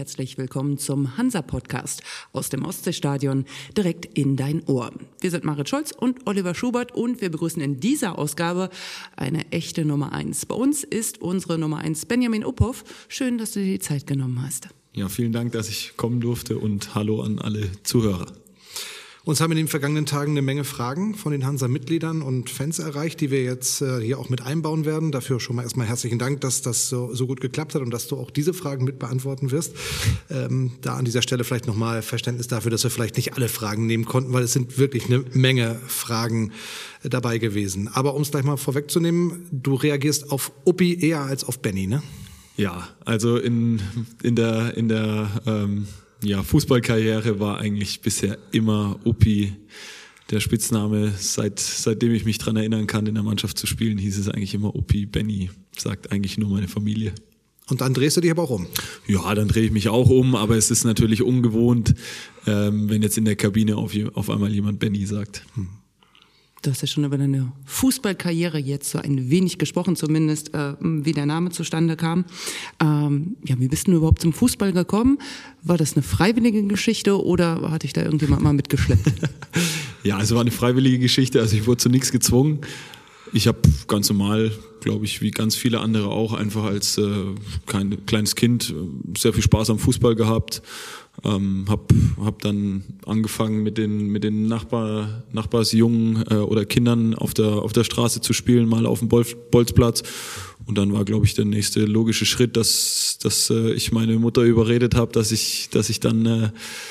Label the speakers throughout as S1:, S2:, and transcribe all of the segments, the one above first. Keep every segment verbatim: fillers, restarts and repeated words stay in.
S1: herzlich willkommen zum Hansa-Podcast aus dem Ostseestadion direkt in dein Ohr. Wir sind Marit Scholz und Oliver Schubert und wir begrüßen in dieser Ausgabe eine echte Nummer eins. Bei uns ist unsere Nummer eins Benjamin Uphoff. Schön, dass du dir die Zeit genommen hast.
S2: Ja, vielen Dank, dass ich kommen durfte und hallo an alle Zuhörer.
S3: Uns haben in den vergangenen Tagen eine Menge Fragen von den Hansa-Mitgliedern und Fans erreicht, die wir jetzt äh, hier auch mit einbauen werden. Dafür schon mal erstmal herzlichen Dank, dass das so, so gut geklappt hat und dass du auch diese Fragen mit beantworten wirst. Ähm, da an dieser Stelle vielleicht nochmal Verständnis dafür, dass wir vielleicht nicht alle Fragen nehmen konnten, weil es sind wirklich eine Menge Fragen äh, dabei gewesen. Aber um es gleich mal vorwegzunehmen, du reagierst auf Uppi eher als auf Benny, ne?
S2: Ja, also in, in der, in der ähm Ja, Fußballkarriere war eigentlich bisher immer Uppi der Spitzname. Seit, seitdem ich mich dran erinnern kann, in der Mannschaft zu spielen, hieß es eigentlich immer Uppi. Benny sagt eigentlich nur meine Familie.
S3: Und dann drehst du dich aber auch um?
S2: Ja, dann drehe ich mich auch um, aber es ist natürlich ungewohnt, ähm, wenn jetzt in der Kabine auf, auf einmal jemand Benny sagt. Hm.
S1: Du hast ja schon über deine Fußballkarriere jetzt so ein wenig gesprochen, zumindest äh, wie der Name zustande kam. Ähm, ja, wie bist du überhaupt zum Fußball gekommen? War das eine freiwillige Geschichte oder hat dich da irgendjemand mal mitgeschleppt?
S2: Ja, es war eine freiwillige Geschichte, also ich wurde zu nichts gezwungen. Ich habe ganz normal, glaube ich, wie ganz viele andere auch, einfach als äh, kein, kleines Kind sehr viel Spaß am Fußball gehabt. Ähm, hab, hab dann angefangen mit den mit den Nachbar, Nachbarsjungen äh, oder Kindern auf der auf der Straße zu spielen, mal auf dem Bolf, Bolzplatz. Und dann war, glaube ich, der nächste logische Schritt, dass dass äh, ich meine Mutter überredet habe, dass ich dass ich dann äh,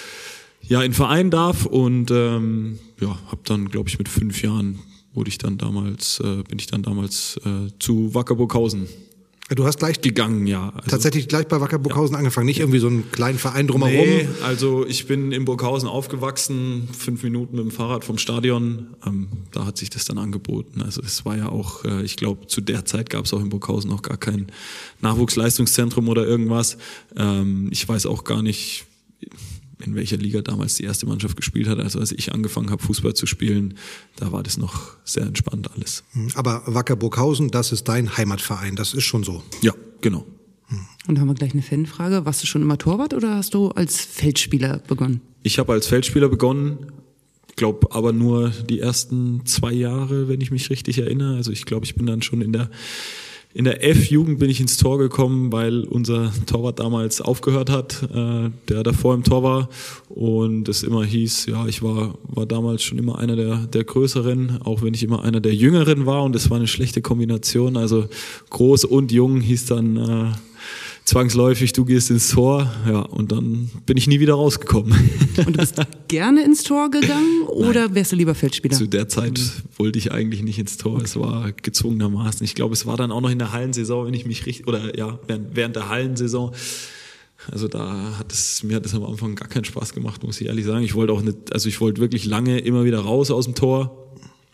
S2: ja in den Verein darf. Und ähm, ja, habe dann, glaube ich, mit fünf Jahren wurde ich dann damals äh, bin ich dann damals äh, zu Wacker Burghausen.
S3: Du hast gleich
S2: gegangen, ja. Also,
S3: tatsächlich gleich bei Wacker Burghausen ja. angefangen, nicht irgendwie so einen kleinen Verein drumherum?
S2: Nee, also ich bin in Burghausen aufgewachsen, fünf Minuten mit dem Fahrrad vom Stadion. Ähm, da hat sich das dann angeboten. Also es war ja auch, äh, ich glaube, zu der Zeit gab es auch in Burghausen noch gar kein Nachwuchsleistungszentrum oder irgendwas. Ähm, ich weiß auch gar nicht, in welcher Liga damals die erste Mannschaft gespielt hat. Also als ich angefangen habe, Fußball zu spielen, da war das noch sehr entspannt alles.
S3: Aber Wacker Burghausen, das ist dein Heimatverein, das ist schon so?
S2: Ja, genau.
S1: Und da haben wir gleich eine Fanfrage. Warst du schon immer Torwart oder hast du als Feldspieler begonnen?
S2: Ich habe als Feldspieler begonnen, glaube aber nur die ersten zwei Jahre, wenn ich mich richtig erinnere. Also ich glaube, ich bin dann schon in der In der F-Jugend bin ich ins Tor gekommen, weil unser Torwart damals aufgehört hat, äh, der davor im Tor war und es immer hieß, ja, ich war war damals schon immer einer der der Größeren, auch wenn ich immer einer der Jüngeren war und es war eine schlechte Kombination, also groß und jung hieß dann äh, zwangsläufig, du gehst ins Tor, ja, und dann bin ich nie wieder rausgekommen.
S1: Und du bist gerne ins Tor gegangen oder Nein. wärst du lieber Feldspieler?
S2: Zu der Zeit wollte ich eigentlich nicht ins Tor, okay. Es war gezwungenermaßen. Ich glaube, es war dann auch noch in der Hallensaison, wenn ich mich richtig, oder ja, während, während der Hallensaison. Also da hat es, mir hat es am Anfang gar keinen Spaß gemacht, muss ich ehrlich sagen. Ich wollte auch nicht, also ich wollte wirklich lange immer wieder raus aus dem Tor.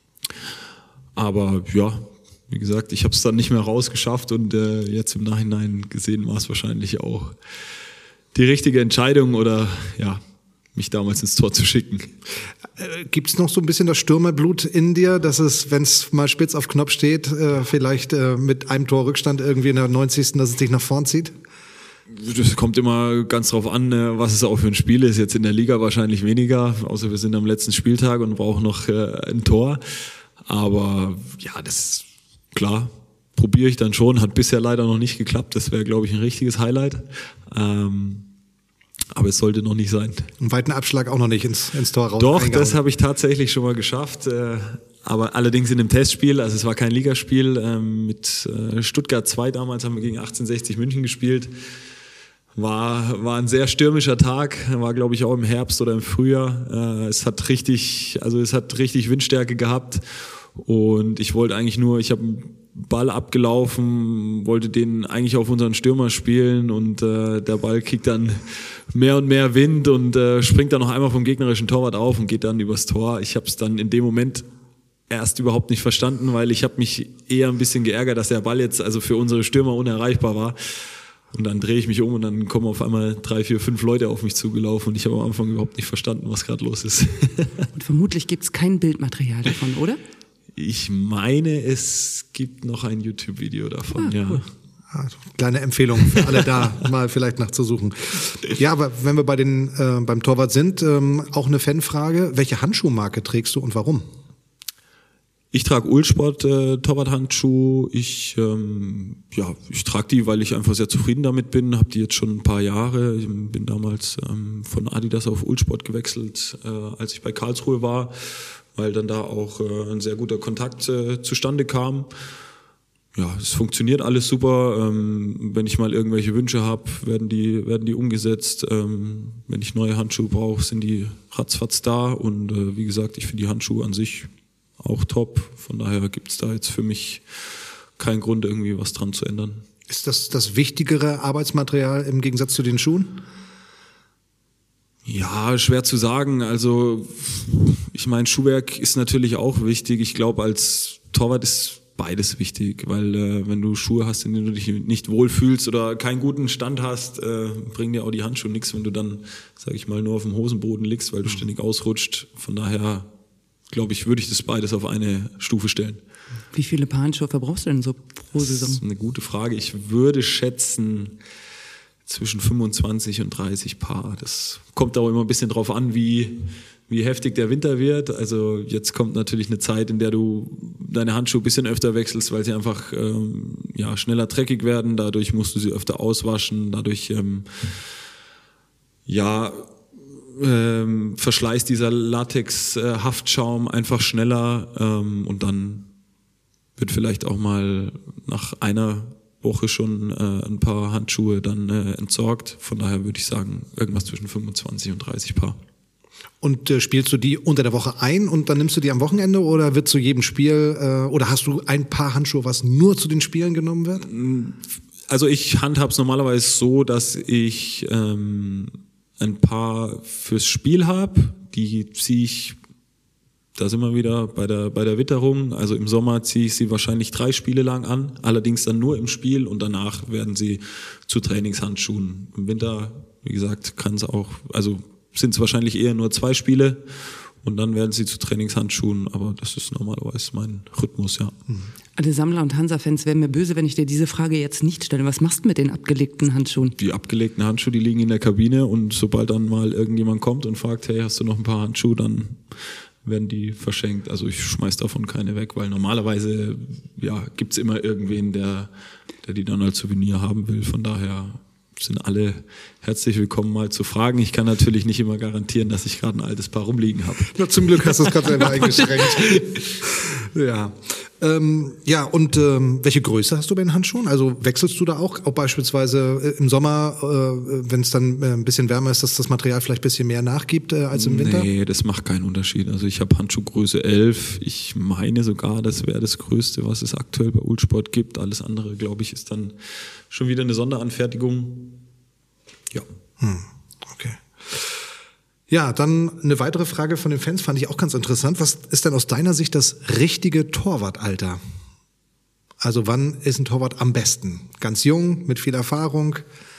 S2: Aber ja, wie gesagt, ich habe es dann nicht mehr rausgeschafft und äh, jetzt im Nachhinein gesehen war es wahrscheinlich auch die richtige Entscheidung oder ja, mich damals ins Tor zu schicken.
S3: Äh, Gibt es noch so ein bisschen das Stürmerblut in dir, dass es, wenn es mal spitz auf Knopf steht, äh, vielleicht äh, mit einem Tor Rückstand irgendwie in der neunzigsten dass es dich nach vorn zieht?
S2: Das kommt immer ganz drauf an, was es auch für ein Spiel ist. Jetzt in der Liga wahrscheinlich weniger, außer wir sind am letzten Spieltag und brauchen noch äh, ein Tor. Aber ja, das ist klar, probiere ich dann schon. Hat bisher leider noch nicht geklappt. Das wäre, glaube ich, ein richtiges Highlight. Ähm, aber es sollte noch nicht sein.
S3: Einen weiten Abschlag auch noch nicht ins, ins Tor raus.
S2: Doch, das habe ich tatsächlich schon mal geschafft. Äh, aber allerdings in einem Testspiel. Also es war kein Ligaspiel. Ähm, mit äh, Stuttgart zwei damals haben wir gegen achtzehnhundertsechzig München gespielt. War, war ein sehr stürmischer Tag. War, glaube ich, auch im Herbst oder im Frühjahr. Äh, es hat richtig, also es hat richtig Windstärke gehabt. Und ich wollte eigentlich nur, ich habe einen Ball abgelaufen, wollte den eigentlich auf unseren Stürmer spielen und äh, der Ball kriegt dann mehr und mehr Wind und äh, springt dann noch einmal vom gegnerischen Torwart auf und geht dann übers Tor. Ich habe es dann in dem Moment erst überhaupt nicht verstanden, weil ich habe mich eher ein bisschen geärgert, dass der Ball jetzt also für unsere Stürmer unerreichbar war. Und dann drehe ich mich um und dann kommen auf einmal drei, vier, fünf Leute auf mich zugelaufen und ich habe am Anfang überhaupt nicht verstanden, was gerade los ist.
S1: Und vermutlich gibt es kein Bildmaterial davon, oder?
S2: Ich meine, es gibt noch ein YouTube-Video davon,
S1: ah,
S2: ja.
S1: Cool.
S3: Also, kleine Empfehlung für alle da, mal vielleicht nachzusuchen. Ja, aber wenn wir bei den, äh, beim Torwart sind, ähm, auch eine Fanfrage. Welche Handschuhmarke trägst du und warum?
S2: Ich trage Uhlsport äh, Torwart-Handschuh. Ich, ähm, ja, ich trage die, weil ich einfach sehr zufrieden damit bin. Habe die jetzt schon ein paar Jahre. Ich bin damals ähm, von Adidas auf Uhlsport gewechselt, äh, als ich bei Karlsruhe war, weil dann da auch äh, ein sehr guter Kontakt äh, zustande kam. Ja, es funktioniert alles super. Ähm, wenn ich mal irgendwelche Wünsche habe, werden die werden die umgesetzt. Ähm, wenn ich neue Handschuhe brauche, sind die ratzfatz da. Und äh, wie gesagt, ich finde die Handschuhe an sich auch top. Von daher gibt es da jetzt für mich keinen Grund, irgendwie was dran zu ändern.
S3: Ist das das wichtigere Arbeitsmaterial im Gegensatz zu den Schuhen?
S2: Ja, schwer zu sagen. Also ich meine, Schuhwerk ist natürlich auch wichtig. Ich glaube, als Torwart ist beides wichtig, weil äh, wenn du Schuhe hast, in denen du dich nicht wohlfühlst oder keinen guten Stand hast, äh, bringen dir auch die Handschuhe nichts, wenn du dann, sage ich mal, nur auf dem Hosenboden liegst, weil du ständig ausrutscht. Von daher, glaube ich, würde ich das beides auf eine Stufe stellen.
S1: Wie viele Paar Handschuhe verbrauchst du denn so pro Saison?
S2: Das ist eine gute Frage. Ich würde schätzen zwischen fünfundzwanzig und dreißig Paar. Das kommt auch immer ein bisschen drauf an, wie wie heftig der Winter wird. Also jetzt kommt natürlich eine Zeit, in der du deine Handschuhe ein bisschen öfter wechselst, weil sie einfach ähm, ja, schneller dreckig werden. Dadurch musst du sie öfter auswaschen. Dadurch ähm, ja, ähm, verschleißt dieser Latex-Haftschaum einfach schneller. Ähm, und dann wird vielleicht auch mal nach einer Woche schon äh, ein paar Handschuhe dann äh, entsorgt. Von daher würde ich sagen, irgendwas zwischen fünfundzwanzig und dreißig Paar.
S3: Und äh, spielst du die unter der Woche ein und dann nimmst du die am Wochenende oder wird zu jedem Spiel äh, oder hast du ein Paar Handschuhe, was nur zu den Spielen genommen wird?
S2: Also ich handhab's normalerweise so, dass ich ähm, ein Paar fürs Spiel habe. Die ziehe ich, da sind wir wieder bei der bei der Witterung. Also im Sommer ziehe ich sie wahrscheinlich drei Spiele lang an, allerdings dann nur im Spiel und danach werden sie zu Trainingshandschuhen. Im Winter, wie gesagt, kann es auch, also sind es wahrscheinlich eher nur zwei Spiele und dann werden sie zu Trainingshandschuhen, aber das ist normalerweise mein Rhythmus, ja.
S1: Alle Sammler und Hansa-Fans werden mir böse, wenn ich dir diese Frage jetzt nicht stelle. Was machst du mit den abgelegten Handschuhen?
S2: Die abgelegten Handschuhe, die liegen in der Kabine und sobald dann mal irgendjemand kommt und fragt, hey, hast du noch ein paar Handschuhe, dann werden die verschenkt. Also ich schmeiß davon keine weg, weil normalerweise ja, gibt's immer irgendwen, der, der die dann als Souvenir haben will, von daher sind alle herzlich willkommen, mal zu fragen. Ich kann natürlich nicht immer garantieren, dass ich gerade ein altes Paar rumliegen habe.
S3: Na, zum Glück hast du es gerade selber eingeschränkt. Ja. Ähm, ja, und ähm, welche Größe hast du bei den Handschuhen? Also wechselst du da auch, auch beispielsweise im Sommer, äh, wenn es dann äh, ein bisschen wärmer ist, dass das Material vielleicht ein bisschen mehr nachgibt äh, als im Winter?
S2: Nee, das macht keinen Unterschied. Also ich habe Handschuhgröße elf. Ich meine sogar, das wäre das Größte, was es aktuell bei Uhlsport gibt. Alles andere, glaube ich, ist dann schon wieder eine Sonderanfertigung. Ja.
S3: Hm, okay. Ja, dann eine weitere Frage von den Fans, fand ich auch ganz interessant. Was ist denn aus deiner Sicht das richtige Torwartalter? Also wann ist ein Torwart am besten? Ganz jung, mit viel Erfahrung?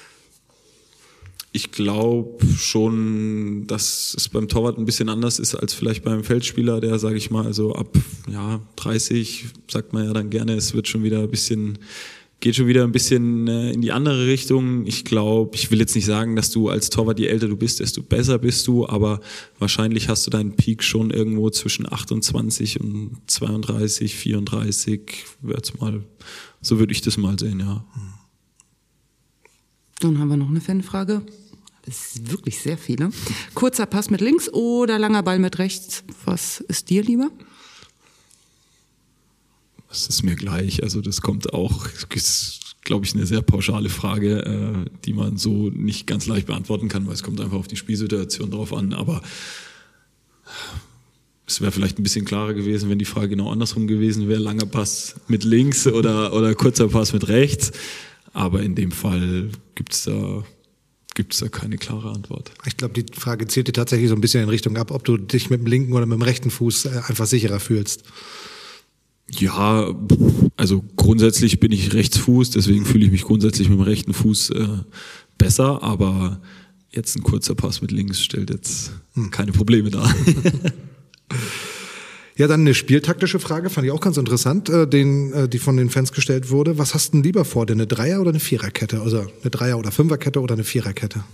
S2: Ich glaube schon, dass es beim Torwart ein bisschen anders ist als vielleicht beim Feldspieler, der, sage ich mal, also ab ja, dreißig sagt man ja dann gerne, es wird schon wieder ein bisschen, geht schon wieder ein bisschen äh, in die andere Richtung. Ich glaube, ich will jetzt nicht sagen, dass du als Torwart, je älter du bist, desto besser bist du, aber wahrscheinlich hast du deinen Peak schon irgendwo zwischen achtundzwanzig und zweiunddreißig, vierunddreißig, wird's mal, so würde ich das mal sehen, ja.
S1: Dann haben wir noch eine Fanfrage. Das sind wirklich sehr viele. Kurzer Pass mit links oder langer Ball mit rechts? Was ist dir lieber?
S2: Das ist mir gleich. Also das kommt auch, ist, glaube ich, eine sehr pauschale Frage, äh, die man so nicht ganz leicht beantworten kann, weil es kommt einfach auf die Spielsituation drauf an. Aber es wäre vielleicht ein bisschen klarer gewesen, wenn die Frage genau andersrum gewesen wäre. Langer Pass mit links oder, oder kurzer Pass mit rechts. Aber in dem Fall gibt's da Gibt es da keine klare Antwort.
S3: Ich glaube, die Frage zielt dir tatsächlich so ein bisschen in Richtung ab, ob du dich mit dem linken oder mit dem rechten Fuß einfach sicherer fühlst.
S2: Ja, also grundsätzlich bin ich Rechtsfuß, deswegen fühle ich mich grundsätzlich mit dem rechten Fuß äh, besser, aber jetzt ein kurzer Pass mit links stellt jetzt hm. keine Probleme dar.
S3: Ja, dann eine spieltaktische Frage, fand ich auch ganz interessant, äh, den, äh, die von den Fans gestellt wurde. Was hast du denn lieber vor dir, eine Dreier- oder eine Viererkette? Also eine Dreier- oder Fünferkette oder eine Viererkette?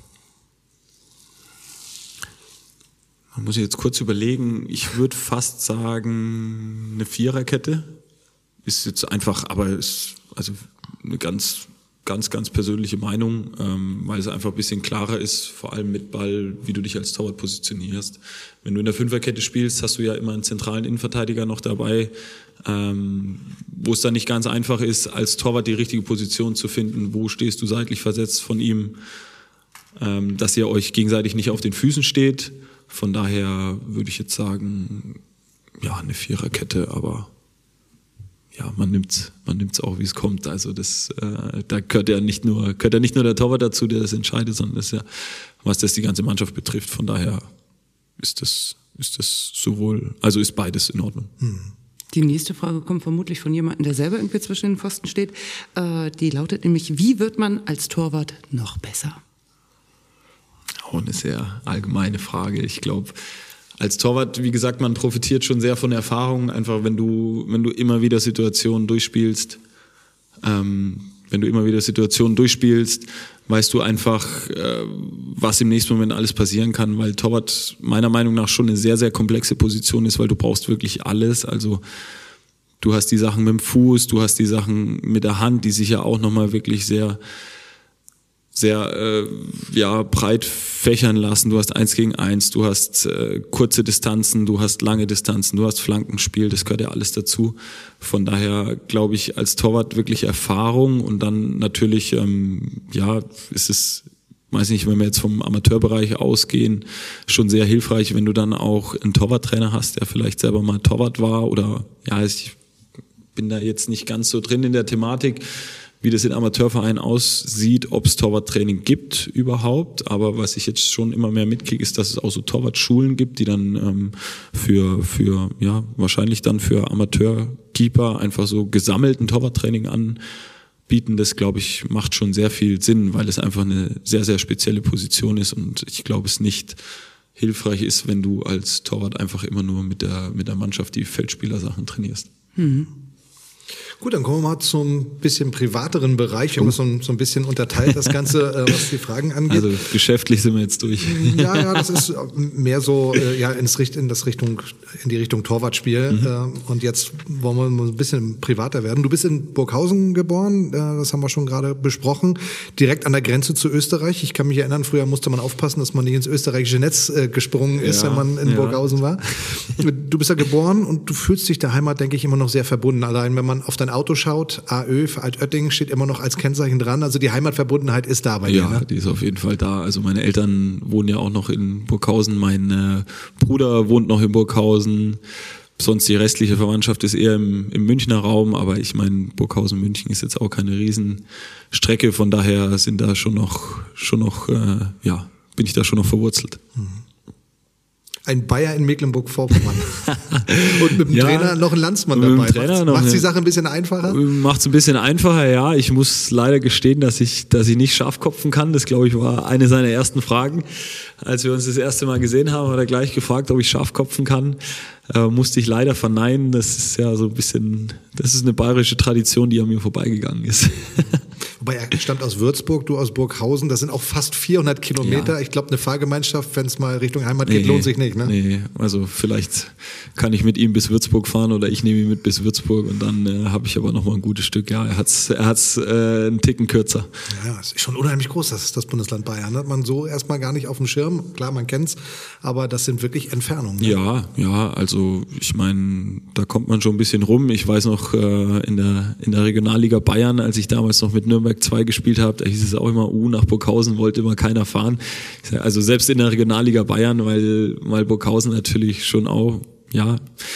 S2: Man muss jetzt kurz überlegen, ich würde fast sagen, eine Viererkette ist jetzt einfach, aber ist also eine ganz, ganz, ganz persönliche Meinung, ähm, weil es einfach ein bisschen klarer ist, vor allem mit Ball, wie du dich als Torwart positionierst. Wenn du in der Fünferkette spielst, hast du ja immer einen zentralen Innenverteidiger noch dabei, ähm, wo es dann nicht ganz einfach ist, als Torwart die richtige Position zu finden. Wo stehst du seitlich versetzt von ihm, ähm, dass ihr euch gegenseitig nicht auf den Füßen steht. Von daher würde ich jetzt sagen, ja, eine Viererkette, aber ja, man nimmt man nimmt's auch, wie es kommt. Also das, äh, da gehört ja nicht nur gehört ja nicht nur der Torwart dazu, der das entscheidet, sondern das ist ja, was das die ganze Mannschaft betrifft. Von daher ist das ist das sowohl, also ist beides in Ordnung.
S3: Hm.
S1: Die nächste Frage kommt vermutlich von jemandem, der selber irgendwie zwischen den Pfosten steht. Äh, die lautet nämlich: Wie wird man als Torwart noch besser?
S2: Auch eine sehr allgemeine Frage. Ich glaube, als Torwart, wie gesagt, man profitiert schon sehr von Erfahrung. Einfach, wenn du, wenn du immer wieder Situationen durchspielst, ähm, wenn du immer wieder Situationen durchspielst, weißt du einfach, äh, was im nächsten Moment alles passieren kann, weil Torwart meiner Meinung nach schon eine sehr, sehr komplexe Position ist, weil du brauchst wirklich alles. Also du hast die Sachen mit dem Fuß, du hast die Sachen mit der Hand, die sich ja auch nochmal wirklich sehr sehr äh, ja, breit fächern lassen. Du hast eins gegen eins, du hast äh, kurze Distanzen, du hast lange Distanzen, du hast Flankenspiel, das gehört ja alles dazu. Von daher glaube ich, als Torwart wirklich Erfahrung und dann natürlich, ähm, ja, ist es, weiß nicht, wenn wir jetzt vom Amateurbereich ausgehen, schon sehr hilfreich, wenn du dann auch einen Torwarttrainer hast, der vielleicht selber mal Torwart war oder, ja, ich bin da jetzt nicht ganz so drin in der Thematik, wie das in Amateurvereinen aussieht, ob es Torwarttraining gibt überhaupt. Aber was ich jetzt schon immer mehr mitkriege, ist, dass es auch so Torwartschulen gibt, die dann ähm, für, für ja wahrscheinlich dann für Amateurkeeper einfach so gesammelten Torwarttraining anbieten. Das, glaube ich, macht schon sehr viel Sinn, weil es einfach eine sehr, sehr spezielle Position ist. Und ich glaube, es nicht hilfreich ist, wenn du als Torwart einfach immer nur mit der, mit der Mannschaft die Feldspielersachen trainierst.
S1: Mhm.
S3: Gut, dann kommen wir mal zum bisschen privateren Bereich. Wir haben das so ein, so ein bisschen unterteilt, das Ganze, äh, was die Fragen angeht.
S2: Also geschäftlich sind wir jetzt durch.
S3: Ja, ja, das ist mehr so äh, ja ins Richt, in das Richtung in die Richtung Torwartspiel. Mhm. Äh, und jetzt wollen wir mal ein bisschen privater werden. Du bist in Burghausen geboren, äh, das haben wir schon gerade besprochen, direkt an der Grenze zu Österreich. Ich kann mich erinnern, früher musste man aufpassen, dass man nicht ins österreichische Netz äh, gesprungen ist, ja, wenn man in ja. Burghausen war. Du bist ja geboren und du fühlst dich der Heimat, denke ich, immer noch sehr verbunden. Allein wenn man auf dein Auto schaut, A Ö für Altötting steht immer noch als Kennzeichen dran. Also die Heimatverbundenheit ist da bei dir.
S2: Ja,
S3: ne?
S2: Die ist auf jeden Fall da. Also meine Eltern wohnen ja auch noch in Burghausen. Mein äh, Bruder wohnt noch in Burghausen. Sonst die restliche Verwandtschaft ist eher im, im Münchner Raum. Aber ich meine, Burghausen-München ist jetzt auch keine Riesenstrecke. Von daher sind da schon noch, schon noch, äh, ja, bin ich da schon noch verwurzelt.
S3: Mhm. Ein Bayer in Mecklenburg-Vorpommern. Und mit dem
S2: ja,
S3: Trainer noch ein Landsmann dabei.
S2: Trainer
S3: Macht es die Sache ein bisschen einfacher?
S2: Macht es ein bisschen einfacher, ja. Ich muss leider gestehen, dass ich, dass ich nicht Schafkopfen kann. Das, glaube ich, war eine seiner ersten Fragen. Als wir uns das erste Mal gesehen haben, hat er gleich gefragt, ob ich Schafkopfen kann. Äh, musste ich leider verneinen. Das ist ja so ein bisschen, das ist eine bayerische Tradition, die an mir vorbeigegangen ist.
S3: Wobei er stammt aus Würzburg, du aus Burghausen. Das sind auch fast vierhundert Kilometer.
S2: Ja.
S3: Ich glaube, eine Fahrgemeinschaft, wenn es mal Richtung Heimat geht, nee, lohnt sich nicht. Ne?
S2: Nee, also vielleicht kann ich mit ihm bis Würzburg fahren oder ich nehme ihn mit bis Würzburg und dann äh, habe ich aber noch mal ein gutes Stück. Ja, er hat's, er hat's äh, einen Ticken kürzer.
S3: Ja, es ist schon unheimlich groß, das ist das Bundesland Bayern. Hat man so erstmal gar nicht auf dem Schirm. Klar, man kennt's, aber das sind wirklich Entfernungen. Ne?
S2: Ja, ja, also ich meine, da kommt man schon ein bisschen rum. Ich weiß noch, äh, in der in der Regionalliga Bayern, als ich damals noch mit Nürnberg zwei gespielt habe, da hieß es auch immer, uh, nach Burghausen wollte immer keiner fahren. Also selbst in der Regionalliga Bayern, weil, weil Burghausen natürlich schon auch, ja,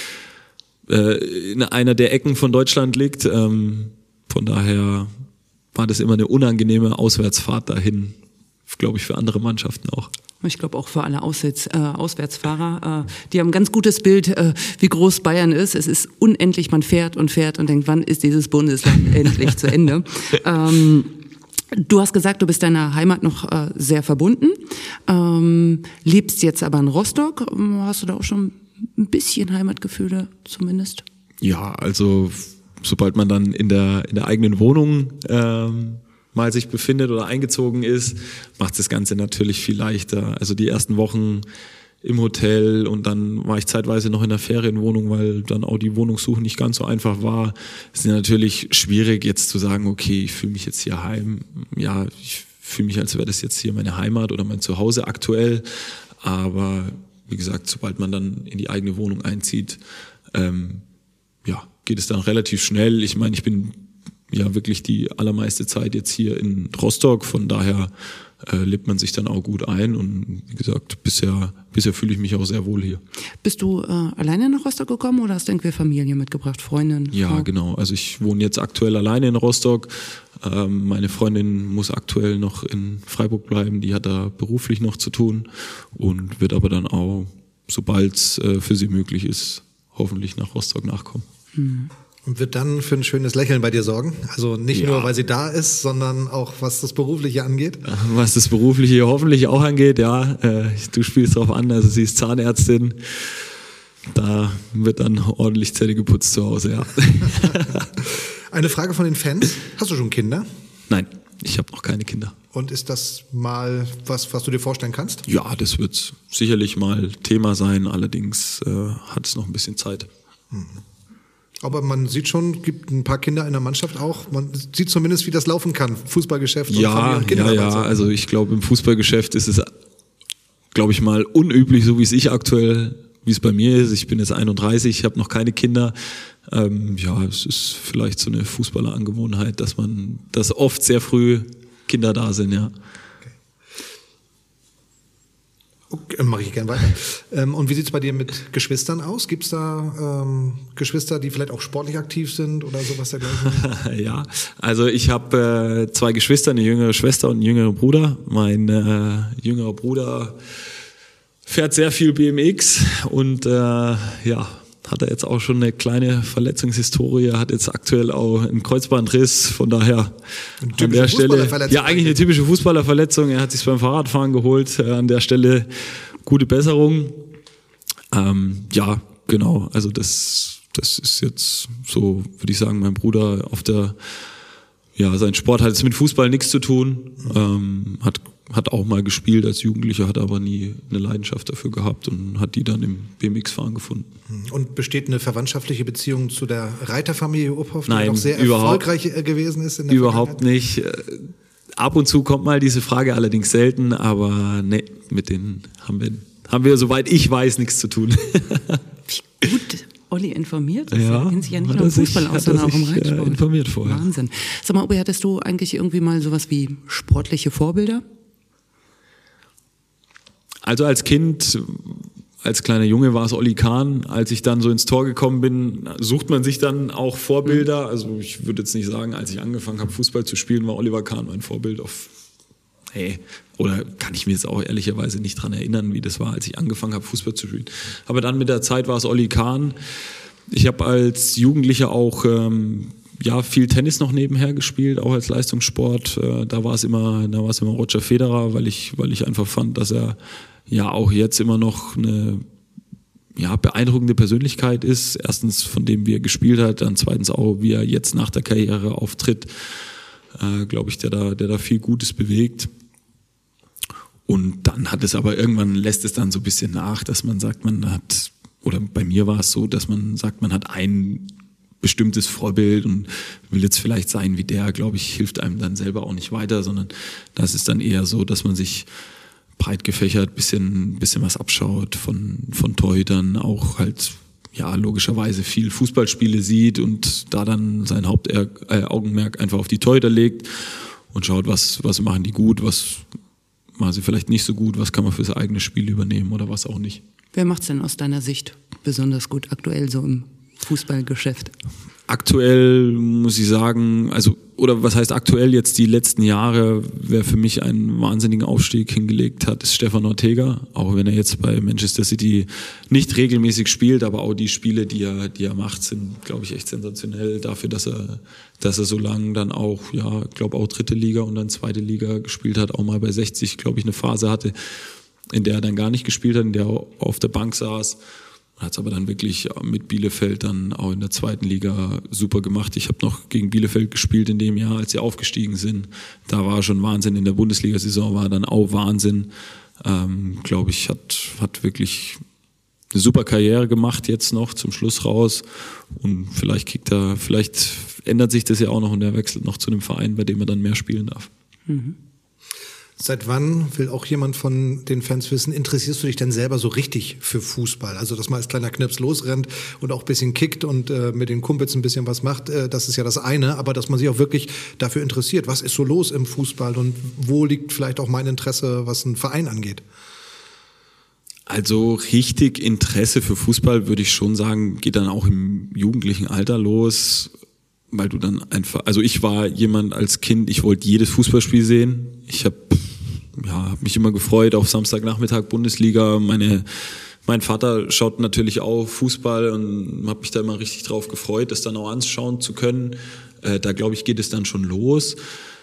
S2: in einer der Ecken von Deutschland liegt. Ähm, von daher war das immer eine unangenehme Auswärtsfahrt dahin, glaube ich, für andere Mannschaften auch.
S1: Ich glaube auch für alle Auswärts, äh, Auswärtsfahrer. Äh, die haben ein ganz gutes Bild, äh, wie groß Bayern ist. Es ist unendlich, man fährt und fährt und denkt, wann ist dieses Bundesland endlich zu Ende? Ähm, du hast gesagt, du bist deiner Heimat noch äh, sehr verbunden, ähm, lebst jetzt aber in Rostock. Hast du da auch schon ein bisschen Heimatgefühle zumindest?
S2: Ja, also sobald man dann in der, in der eigenen Wohnung ähm, mal sich befindet oder eingezogen ist, macht das Ganze natürlich viel leichter. Also die ersten Wochen im Hotel und dann war ich zeitweise noch in der Ferienwohnung, weil dann auch die Wohnungssuche nicht ganz so einfach war. Es ist natürlich schwierig jetzt zu sagen, okay, ich fühle mich jetzt hier heim. Ja, ich fühle mich, als wäre das jetzt hier meine Heimat oder mein Zuhause aktuell. Aber wie gesagt, sobald man dann in die eigene Wohnung einzieht, ähm, ja, geht es dann relativ schnell. Ich meine, ich bin ja wirklich die allermeiste Zeit jetzt hier in Rostock, von daher äh, lebt man sich dann auch gut ein und wie gesagt, bisher, bisher fühle ich mich auch sehr wohl hier.
S1: Bist du äh, alleine nach Rostock gekommen oder hast du irgendwie Familie mitgebracht, Freundin?
S2: Ja, Frau? Genau. Also ich wohne jetzt aktuell alleine in Rostock. Ähm, meine Freundin muss aktuell noch in Freiburg bleiben, die hat da beruflich noch zu tun und wird aber dann auch, sobald es äh, für sie möglich ist, hoffentlich nach Rostock nachkommen.
S1: Hm.
S3: Und wird dann für ein schönes Lächeln bei dir sorgen? Also nicht
S2: ja.
S3: nur, weil sie da ist, sondern auch, was das Berufliche angeht?
S2: Was das Berufliche hoffentlich auch angeht, ja. Äh, du spielst drauf an, also sie ist Zahnärztin. Da wird dann ordentlich Zähne geputzt zu Hause, ja.
S3: Eine Frage von den Fans. Hast du schon Kinder?
S2: Nein, ich habe noch keine Kinder.
S3: Und ist das mal was, was du dir vorstellen kannst?
S2: Ja, das wird sicherlich mal Thema sein. Allerdings äh, hat es noch ein bisschen Zeit.
S3: Mhm. Aber man sieht schon, es gibt ein paar Kinder in der Mannschaft auch. Man sieht zumindest, wie das laufen kann. Fußballgeschäft und
S2: ja,
S3: Familie und Kinder.
S2: Ja, ja, also ich glaube, im Fußballgeschäft ist es, glaube ich mal, unüblich, so wie es ich aktuell, wie es bei mir ist. Ich bin jetzt einunddreißig, ich habe noch keine Kinder. Ähm, ja, es ist vielleicht so eine Fußballerangewohnheit, dass man, dass oft sehr früh Kinder da sind, ja.
S3: Okay, mache ich gerne weiter. Ähm, und wie sieht es bei dir mit Geschwistern aus? Gibt es da ähm, Geschwister, die vielleicht auch sportlich aktiv sind oder sowas dergleichen?
S2: Ja, also ich habe äh, zwei Geschwister, eine jüngere Schwester und einen jüngeren Bruder. Mein äh, jüngerer Bruder fährt sehr viel B M X und äh, ja, hat er jetzt auch schon eine kleine Verletzungshistorie, hat jetzt aktuell auch einen Kreuzbandriss, von daher an der Stelle, ja eigentlich eine typische Fußballerverletzung, er hat sich beim Fahrradfahren geholt, äh, an der Stelle gute Besserung. Ähm, ja, genau, also das, das ist jetzt so, würde ich sagen, mein Bruder auf der, ja, sein Sport hat jetzt mit Fußball nichts zu tun, ähm, hat hat auch mal gespielt als Jugendlicher, hat aber nie eine Leidenschaft dafür gehabt und hat die dann im B M X-Fahren gefunden.
S3: Und besteht eine verwandtschaftliche Beziehung zu der Reiterfamilie Uphoff, die
S2: Nein,
S3: auch sehr erfolgreich gewesen ist? In der
S2: überhaupt nicht. Ab und zu kommt mal diese Frage, allerdings selten, aber nee, mit denen haben wir, haben wir, soweit ich weiß, nichts zu tun.
S1: Wie gut Olli informiert ist.
S2: Ja,
S1: er kennt sich ja nicht nur im Fußball aus, sondern auch im Reitsport.
S2: Informiert vorher.
S1: Wahnsinn. Sag mal, Obi, hattest du eigentlich irgendwie mal sowas wie sportliche Vorbilder?
S2: Also als Kind, als kleiner Junge war es Olli Kahn. Als ich dann so ins Tor gekommen bin, sucht man sich dann auch Vorbilder. Also ich würde jetzt nicht sagen, als ich angefangen habe, Fußball zu spielen, war Oliver Kahn mein Vorbild auf, hey, oder kann ich mir jetzt auch ehrlicherweise nicht dran erinnern, wie das war, als ich angefangen habe, Fußball zu spielen. Aber dann mit der Zeit war es Olli Kahn. Ich habe als Jugendlicher auch ähm, ja viel Tennis noch nebenher gespielt, auch als Leistungssport. Äh, da war es immer, da war es immer Roger Federer, weil ich, weil ich einfach fand, dass er ja auch jetzt immer noch eine ja, beeindruckende Persönlichkeit ist. Erstens von dem, wie er gespielt hat, dann zweitens auch, wie er jetzt nach der Karriere auftritt. Äh, glaube ich, der da, der da viel Gutes bewegt. Und dann hat es aber irgendwann, lässt es dann so ein bisschen nach, dass man sagt, man hat, oder bei mir war es so, dass man sagt, man hat ein bestimmtes Vorbild und will jetzt vielleicht sein wie der, glaube ich, hilft einem dann selber auch nicht weiter, sondern das ist dann eher so, dass man sich breit gefächert bisschen, bisschen was abschaut von, von Torhütern, auch halt, ja, logischerweise viel Fußballspiele sieht und da dann sein Hauptaugenmerk einfach auf die Torhüter legt und schaut, was, was machen die gut, was machen sie vielleicht nicht so gut, was kann man für das eigene Spiel übernehmen oder was auch nicht.
S1: Wer macht's denn aus deiner Sicht besonders gut aktuell so im Fußballgeschäft?
S2: Aktuell muss ich sagen, also, oder was heißt aktuell jetzt die letzten Jahre, wer für mich einen wahnsinnigen Aufstieg hingelegt hat, ist Stefan Ortega. Auch wenn er jetzt bei Manchester City nicht regelmäßig spielt, aber auch die Spiele, die er, die er macht, sind, glaube ich, echt sensationell dafür, dass er, dass er so lange dann auch, ja, glaube auch dritte Liga und dann zweite Liga gespielt hat, auch mal bei sechzig, glaube ich, eine Phase hatte, in der er dann gar nicht gespielt hat, in der er auf der Bank saß. Hat es aber dann wirklich mit Bielefeld dann auch in der zweiten Liga super gemacht. Ich habe noch gegen Bielefeld gespielt in dem Jahr, als sie aufgestiegen sind. Da war schon Wahnsinn. In der Bundesliga-Saison war dann auch Wahnsinn. Ähm, glaube ich, hat, hat wirklich eine super Karriere gemacht jetzt noch zum Schluss raus. Und vielleicht kriegt er, vielleicht ändert sich das ja auch noch und er wechselt noch zu einem Verein, bei dem er dann mehr spielen darf.
S3: Mhm. Seit wann, will auch jemand von den Fans wissen, interessierst du dich denn selber so richtig für Fußball? Also, dass man als kleiner Knips losrennt und auch ein bisschen kickt und äh, mit den Kumpels ein bisschen was macht, äh, das ist ja das eine. Aber dass man sich auch wirklich dafür interessiert, was ist so los im Fußball und wo liegt vielleicht auch mein Interesse, was einen Verein angeht?
S2: Also richtig Interesse für Fußball, würde ich schon sagen, geht dann auch im jugendlichen Alter los, weil du dann einfach, also ich war jemand als Kind, ich wollte jedes Fußballspiel sehen. Ich habe ja, hab mich immer gefreut auf Samstagnachmittag Bundesliga. Meine, mein Vater schaut natürlich auch Fußball und habe mich da immer richtig drauf gefreut, das dann auch anschauen zu können. Äh, da glaube ich, geht es dann schon los.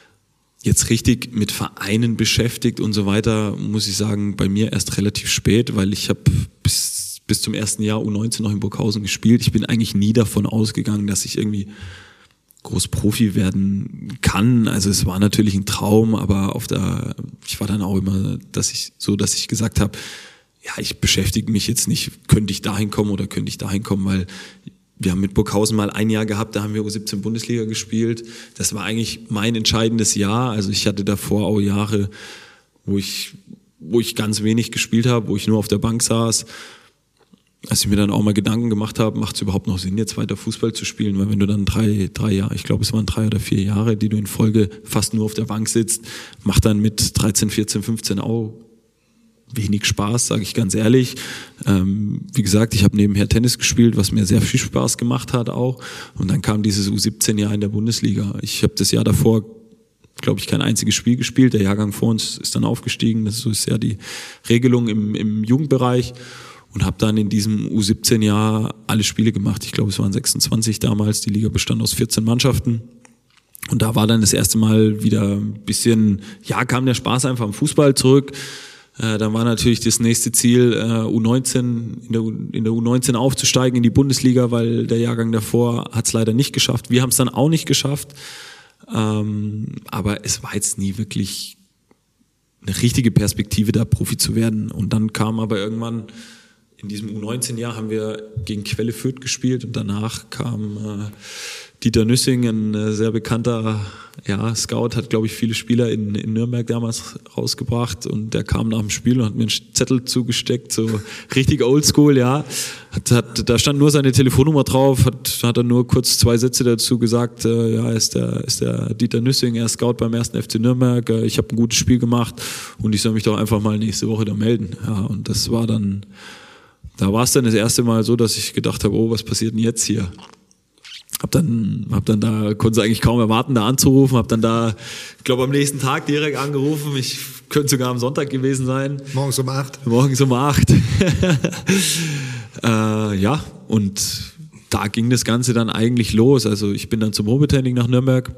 S2: Jetzt richtig mit Vereinen beschäftigt und so weiter, muss ich sagen, bei mir erst relativ spät, weil ich habe bis, bis zum ersten Jahr U neunzehn noch in Burghausen gespielt. Ich bin eigentlich nie davon ausgegangen, dass ich irgendwie groß Profi werden kann. Also es war natürlich ein Traum, aber auf der, ich war dann auch immer, dass ich so, dass ich gesagt habe, ja, ich beschäftige mich jetzt nicht, könnte ich dahin kommen oder könnte ich dahin kommen, weil wir haben mit Burghausen mal ein Jahr gehabt, da haben wir U siebzehn Bundesliga gespielt. Das war eigentlich mein entscheidendes Jahr. Also ich hatte davor auch Jahre, wo ich, wo ich ganz wenig gespielt habe, wo ich nur auf der Bank saß. Als ich mir dann auch mal Gedanken gemacht habe, macht es überhaupt noch Sinn, jetzt weiter Fußball zu spielen? Weil wenn du dann drei, drei Jahre, ich glaube es waren drei oder vier Jahre, die du in Folge fast nur auf der Bank sitzt, macht dann mit dreizehn, vierzehn, fünfzehn auch wenig Spaß, sage ich ganz ehrlich. Ähm, wie gesagt, ich habe nebenher Tennis gespielt, was mir sehr viel Spaß gemacht hat auch. Und dann kam dieses U siebzehn Jahr in der Bundesliga. Ich habe das Jahr davor, glaube ich, kein einziges Spiel gespielt. Der Jahrgang vor uns ist dann aufgestiegen. Das ist ja die Regelung im, im Jugendbereich. Und habe dann in diesem U siebzehn Jahr alle Spiele gemacht. Ich glaube, es waren sechsundzwanzig damals. Die Liga bestand aus vierzehn Mannschaften. Und da war dann das erste Mal wieder ein bisschen, ja, kam der Spaß einfach am Fußball zurück. Äh, dann war natürlich das nächste Ziel, äh, U neunzehn, in der, in der U neunzehn aufzusteigen in die Bundesliga, weil der Jahrgang davor hat es leider nicht geschafft. Wir haben es dann auch nicht geschafft. Ähm, aber es war jetzt nie wirklich eine richtige Perspektive, da Profi zu werden. Und dann kam aber irgendwann, in diesem U neunzehn Jahr haben wir gegen Quelle Fürth gespielt und danach kam äh, Dieter Nüssing, ein äh, sehr bekannter ja, Scout, hat, glaube ich, viele Spieler in, in Nürnberg damals rausgebracht und der kam nach dem Spiel und hat mir einen Zettel zugesteckt, so richtig oldschool, ja. Hat, hat, da stand nur seine Telefonnummer drauf, hat, hat er nur kurz zwei Sätze dazu gesagt, äh, ja, ist der, ist der Dieter Nüssing, er ist Scout beim ersten F C Nürnberg, äh, ich habe ein gutes Spiel gemacht und ich soll mich doch einfach mal nächste Woche da melden. Ja, und das war dann, da war es dann das erste Mal so, dass ich gedacht habe, oh, was passiert denn jetzt hier? Hab dann, hab dann da, konnte es eigentlich kaum erwarten, da anzurufen, hab dann da, ich glaube am nächsten Tag direkt angerufen, ich könnte sogar am Sonntag gewesen sein.
S3: Morgens um acht.
S2: Morgens um acht. äh, ja, und da ging das Ganze dann eigentlich los. Also ich bin dann zum Probetraining nach Nürnberg,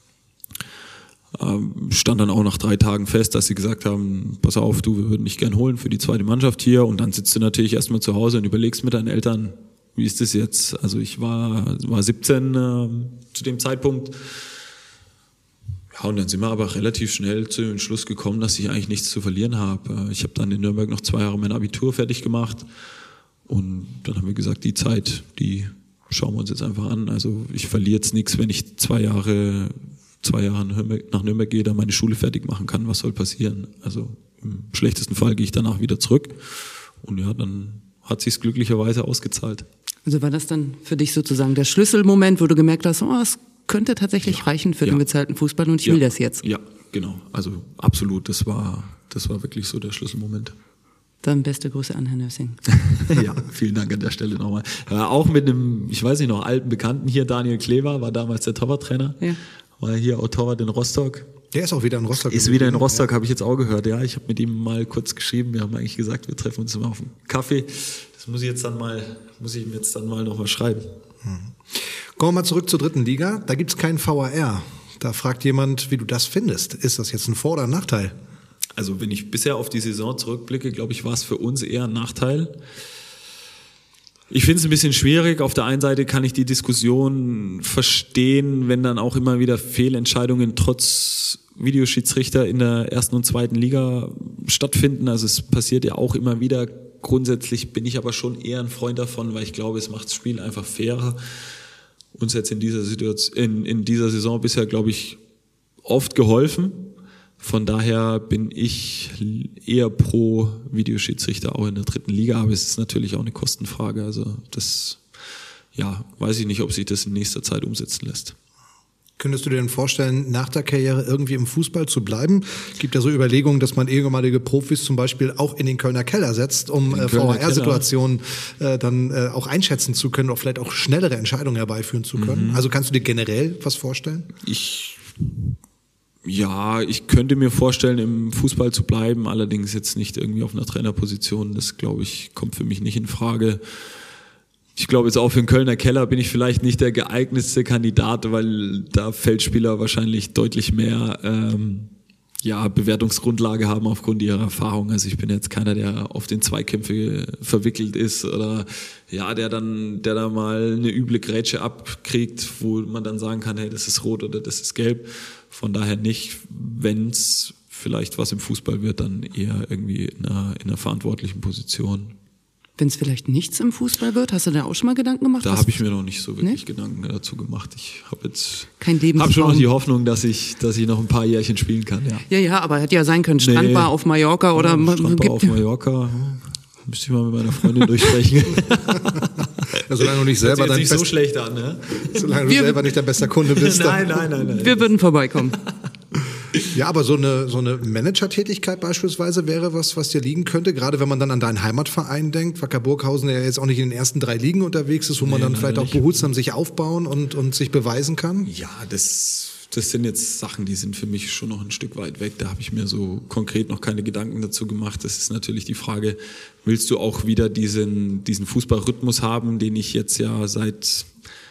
S2: ähm, stand dann auch nach drei Tagen fest, dass sie gesagt haben, pass auf, du, wir würden dich gern holen für die zweite Mannschaft hier. Und dann sitzt du natürlich erstmal zu Hause und überlegst mit deinen Eltern, wie ist das jetzt? Also ich war, war siebzehn äh, zu dem Zeitpunkt. Ja, und dann sind wir aber relativ schnell zu dem Schluss gekommen, dass ich eigentlich nichts zu verlieren habe. Ich habe dann in Nürnberg noch zwei Jahre mein Abitur fertig gemacht. Und dann haben wir gesagt, die Zeit, die schauen wir uns jetzt einfach an. Also ich verliere jetzt nichts, wenn ich zwei Jahre, zwei Jahre nach Nürnberg gehe, da meine Schule fertig machen kann. Was soll passieren? Also im schlechtesten Fall gehe ich danach wieder zurück. Und ja, dann hat sich's glücklicherweise ausgezahlt.
S1: Also war das dann für dich sozusagen der Schlüsselmoment, wo du gemerkt hast, oh, es könnte tatsächlich ja, reichen für ja. den bezahlten Fußball und ich
S2: ja,
S1: will das jetzt?
S2: Ja, genau. Also absolut, das war, das war wirklich so der Schlüsselmoment.
S1: Dann beste Grüße an Herrn Nüssing.
S2: Ja, vielen Dank an der Stelle nochmal. Ja, auch mit einem, ich weiß nicht noch, alten Bekannten hier, Daniel Klever, war damals der Torwarttrainer. Ja. War hier auch Torwart in Rostock.
S3: Der ist auch wieder in Rostock.
S2: Ist wieder in Rostock, ja. Habe ich jetzt auch gehört. Ja, ich habe mit ihm mal kurz geschrieben. Wir haben eigentlich gesagt, wir treffen uns mal auf einen Kaffee. Das muss ich jetzt dann mal, muss ich ihm jetzt dann mal noch mal schreiben.
S3: Hm. Kommen wir mal zurück zur dritten Liga. Da gibt's keinen V A R. Da fragt jemand, wie du das findest. Ist das jetzt ein Vor- oder ein Nachteil?
S2: Also wenn ich bisher auf die Saison zurückblicke, glaube ich, war es für uns eher ein Nachteil. Ich finde es ein bisschen schwierig. Auf der einen Seite kann ich die Diskussion verstehen, wenn dann auch immer wieder Fehlentscheidungen trotz Videoschiedsrichter in der ersten und zweiten Liga stattfinden. Also es passiert ja auch immer wieder. Grundsätzlich bin ich aber schon eher ein Freund davon, weil ich glaube, es macht das Spiel einfach fairer. Uns jetzt in dieser Situation, in, in dieser Saison bisher, glaube ich, oft geholfen. Von daher bin ich eher pro Videoschiedsrichter auch in der dritten Liga, aber es ist natürlich auch eine Kostenfrage. Also das, ja, weiß ich nicht, ob sich das in nächster Zeit umsetzen lässt.
S3: Könntest du dir denn vorstellen, nach der Karriere irgendwie im Fußball zu bleiben? Es gibt ja so Überlegungen, dass man ehemalige Profis zum Beispiel auch in den Kölner Keller setzt, um äh, V A R-Situationen äh, dann äh, auch einschätzen zu können oder vielleicht auch schnellere Entscheidungen herbeiführen zu können. Mhm. Also kannst du dir generell was vorstellen?
S2: Ich, ja, ich könnte mir vorstellen, im Fußball zu bleiben, allerdings jetzt nicht irgendwie auf einer Trainerposition. Das, glaube ich, kommt für mich nicht in Frage. Ich glaube, jetzt auch für den Kölner Keller bin ich vielleicht nicht der geeignetste Kandidat, weil da Feldspieler wahrscheinlich deutlich mehr ähm, ja, Bewertungsgrundlage haben aufgrund ihrer Erfahrung. Also ich bin jetzt keiner, der auf den Zweikämpfe verwickelt ist oder ja, der dann, der da mal eine üble Grätsche abkriegt, wo man dann sagen kann, hey, das ist rot oder das ist gelb. Von daher nicht, wenn es vielleicht was im Fußball wird, dann eher irgendwie in einer, in einer verantwortlichen Position.
S1: Wenn es vielleicht nichts im Fußball wird, hast du da auch schon mal Gedanken gemacht?
S2: Da habe ich mir noch nicht so wirklich nee? Gedanken dazu gemacht. Ich habe jetzt
S1: kein Lebensraum.
S2: Habe schon noch die Hoffnung, dass ich, dass ich noch ein paar Jährchen spielen kann. Ja,
S1: ja, ja, aber hätte ja sein können, Strandbar nee. auf Mallorca oder
S2: ja, Strandbar auf Mallorca. Müsste ich mal mit meiner Freundin durchsprechen.
S3: Ja, solange du nicht selber
S2: das
S3: dein
S2: sich so schlecht an, ne?
S3: Solange du selber nicht der beste Kunde bist.
S2: nein, nein, nein, nein.
S1: Wir würden vorbeikommen.
S3: Ja, aber so eine, so eine Managertätigkeit beispielsweise wäre was, was dir liegen könnte, gerade wenn man dann an deinen Heimatverein denkt, Wacker Burghausen, der ja jetzt auch nicht in den ersten drei Ligen unterwegs ist, wo man nee, dann vielleicht auch nicht. behutsam sich aufbauen und, und sich beweisen kann.
S2: Ja, das, das sind jetzt Sachen, die sind für mich schon noch ein Stück weit weg. Da habe ich mir so konkret noch keine Gedanken dazu gemacht. Das ist natürlich die Frage, willst du auch wieder diesen, diesen Fußballrhythmus haben, den ich jetzt ja seit...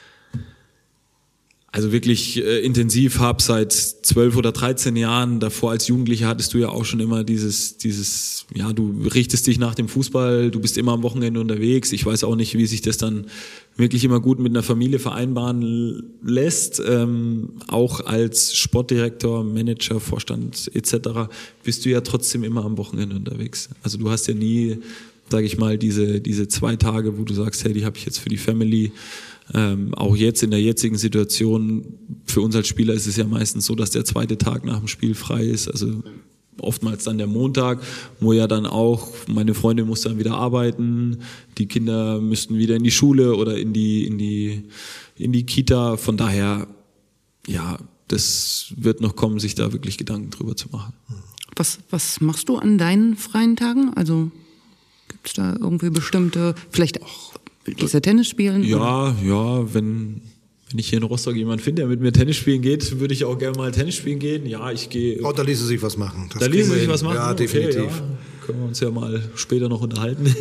S2: Also wirklich äh, intensiv habe seit zwölf oder dreizehn Jahren. Davor als Jugendlicher hattest du ja auch schon immer dieses, dieses, ja, du richtest dich nach dem Fußball, du bist immer am Wochenende unterwegs. Ich weiß auch nicht, wie sich das dann wirklich immer gut mit einer Familie vereinbaren lässt. Ähm, auch als Sportdirektor, Manager, Vorstand et cetera bist du ja trotzdem immer am Wochenende unterwegs. Also du hast ja nie, sage ich mal, diese, diese zwei Tage, wo du sagst, hey, die habe ich jetzt für die Family. Ähm, auch jetzt in der jetzigen Situation, für uns als Spieler ist es ja meistens so, dass der zweite Tag nach dem Spiel frei ist, also oftmals dann der Montag, wo ja dann auch, meine Freundin muss dann wieder arbeiten, die Kinder müssten wieder in die Schule oder in die, in die, in die Kita, von daher, ja, das wird noch kommen, sich da wirklich Gedanken drüber zu machen.
S1: Was, was machst du an deinen freien Tagen? Also gibt es da irgendwie bestimmte, vielleicht auch Gehst du Tennis spielen?
S2: Ja, oder? ja, wenn, wenn ich hier in Rostock jemanden finde, der mit mir Tennis spielen geht, würde ich auch gerne mal Tennis spielen gehen. Ja, ich gehe...
S3: Oh, da ließe sich was machen.
S2: Das da ließe sich was machen?
S3: Ja, definitiv.
S2: Okay, ja. Können wir uns ja mal später noch unterhalten.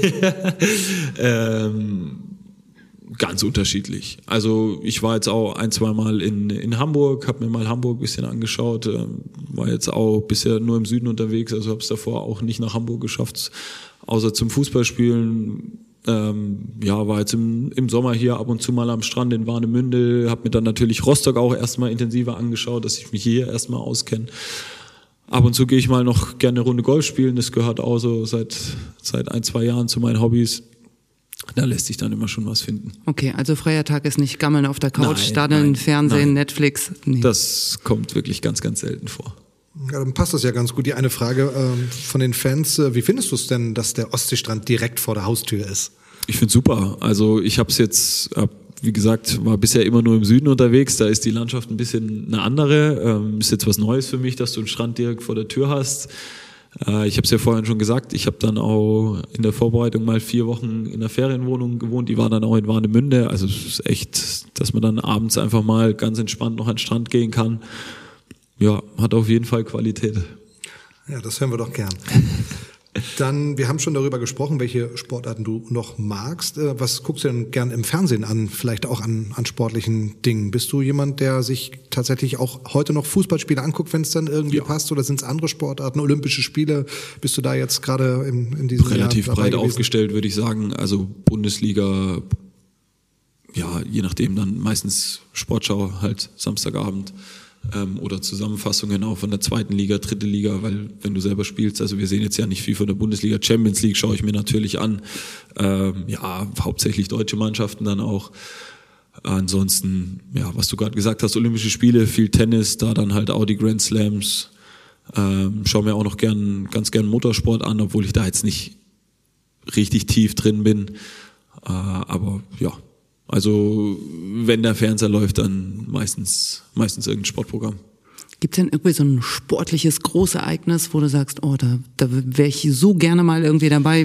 S2: ähm, ganz unterschiedlich. Also ich war jetzt auch ein, zwei Mal in, in Hamburg, habe mir mal Hamburg ein bisschen angeschaut, ähm, war jetzt auch bisher nur im Süden unterwegs, also habe es davor auch nicht nach Hamburg geschafft, außer zum Fußballspielen. Ähm, ja, war jetzt im, im Sommer hier ab und zu mal am Strand in Warnemünde, habe mir dann natürlich Rostock auch erstmal intensiver angeschaut, dass ich mich hier erstmal auskenne. Ab und zu gehe ich mal noch gerne eine Runde Golf spielen, das gehört auch so seit, seit ein, zwei Jahren zu meinen Hobbys. Da lässt sich dann immer schon was finden.
S1: Okay, also freier Tag ist nicht gammeln auf der Couch,
S2: nein,
S1: Daddeln,
S2: nein,
S1: Fernsehen,
S2: nein.
S1: Netflix. Nee.
S2: Das kommt wirklich ganz, ganz selten vor.
S3: Ja, dann passt das ja ganz gut. Die eine Frage ähm, von den Fans, äh, wie findest du es denn, dass der Ostseestrand direkt vor der Haustür ist?
S2: Ich finde es super. Also ich habe es jetzt, hab, wie gesagt, war bisher immer nur im Süden unterwegs. Da ist die Landschaft ein bisschen eine andere. Ähm, ist jetzt was Neues für mich, dass du einen Strand direkt vor der Tür hast. Äh, ich habe es ja vorhin schon gesagt, ich habe dann auch in der Vorbereitung mal vier Wochen in einer Ferienwohnung gewohnt. Die war dann auch in Warnemünde. Also es ist echt, dass man dann abends einfach mal ganz entspannt noch an den Strand gehen kann. Ja, hat auf jeden Fall Qualität.
S3: Ja, das hören wir doch gern. Dann, wir haben schon darüber gesprochen, welche Sportarten du noch magst. Was guckst du denn gern im Fernsehen an, vielleicht auch an, an sportlichen Dingen? Bist du jemand, der sich tatsächlich auch heute noch Fußballspiele anguckt, wenn es dann irgendwie ja. passt? Oder sind es andere Sportarten, Olympische Spiele? Bist du da jetzt gerade in, in diesem
S2: Relativ
S3: Jahr
S2: breit
S3: gewesen?
S2: aufgestellt, würde ich sagen. Also Bundesliga, ja, je nachdem dann meistens Sportschau halt Samstagabend. Ähm, oder Zusammenfassungen auch von der zweiten Liga, dritte Liga, weil wenn du selber spielst, also wir sehen jetzt ja nicht viel von der Bundesliga, Champions League schaue ich mir natürlich an, ähm, ja, hauptsächlich deutsche Mannschaften dann auch. Ansonsten, ja, was du gerade gesagt hast, Olympische Spiele, viel Tennis, da dann halt auch die Grand Slams, ähm, schaue mir auch noch gern, ganz gern Motorsport an, obwohl ich da jetzt nicht richtig tief drin bin, äh, aber ja. Also wenn der Fernseher läuft, dann meistens, meistens irgendein Sportprogramm.
S1: Gibt es denn irgendwie so ein sportliches Großereignis, wo du sagst, oh, da, da wäre ich so gerne mal irgendwie dabei?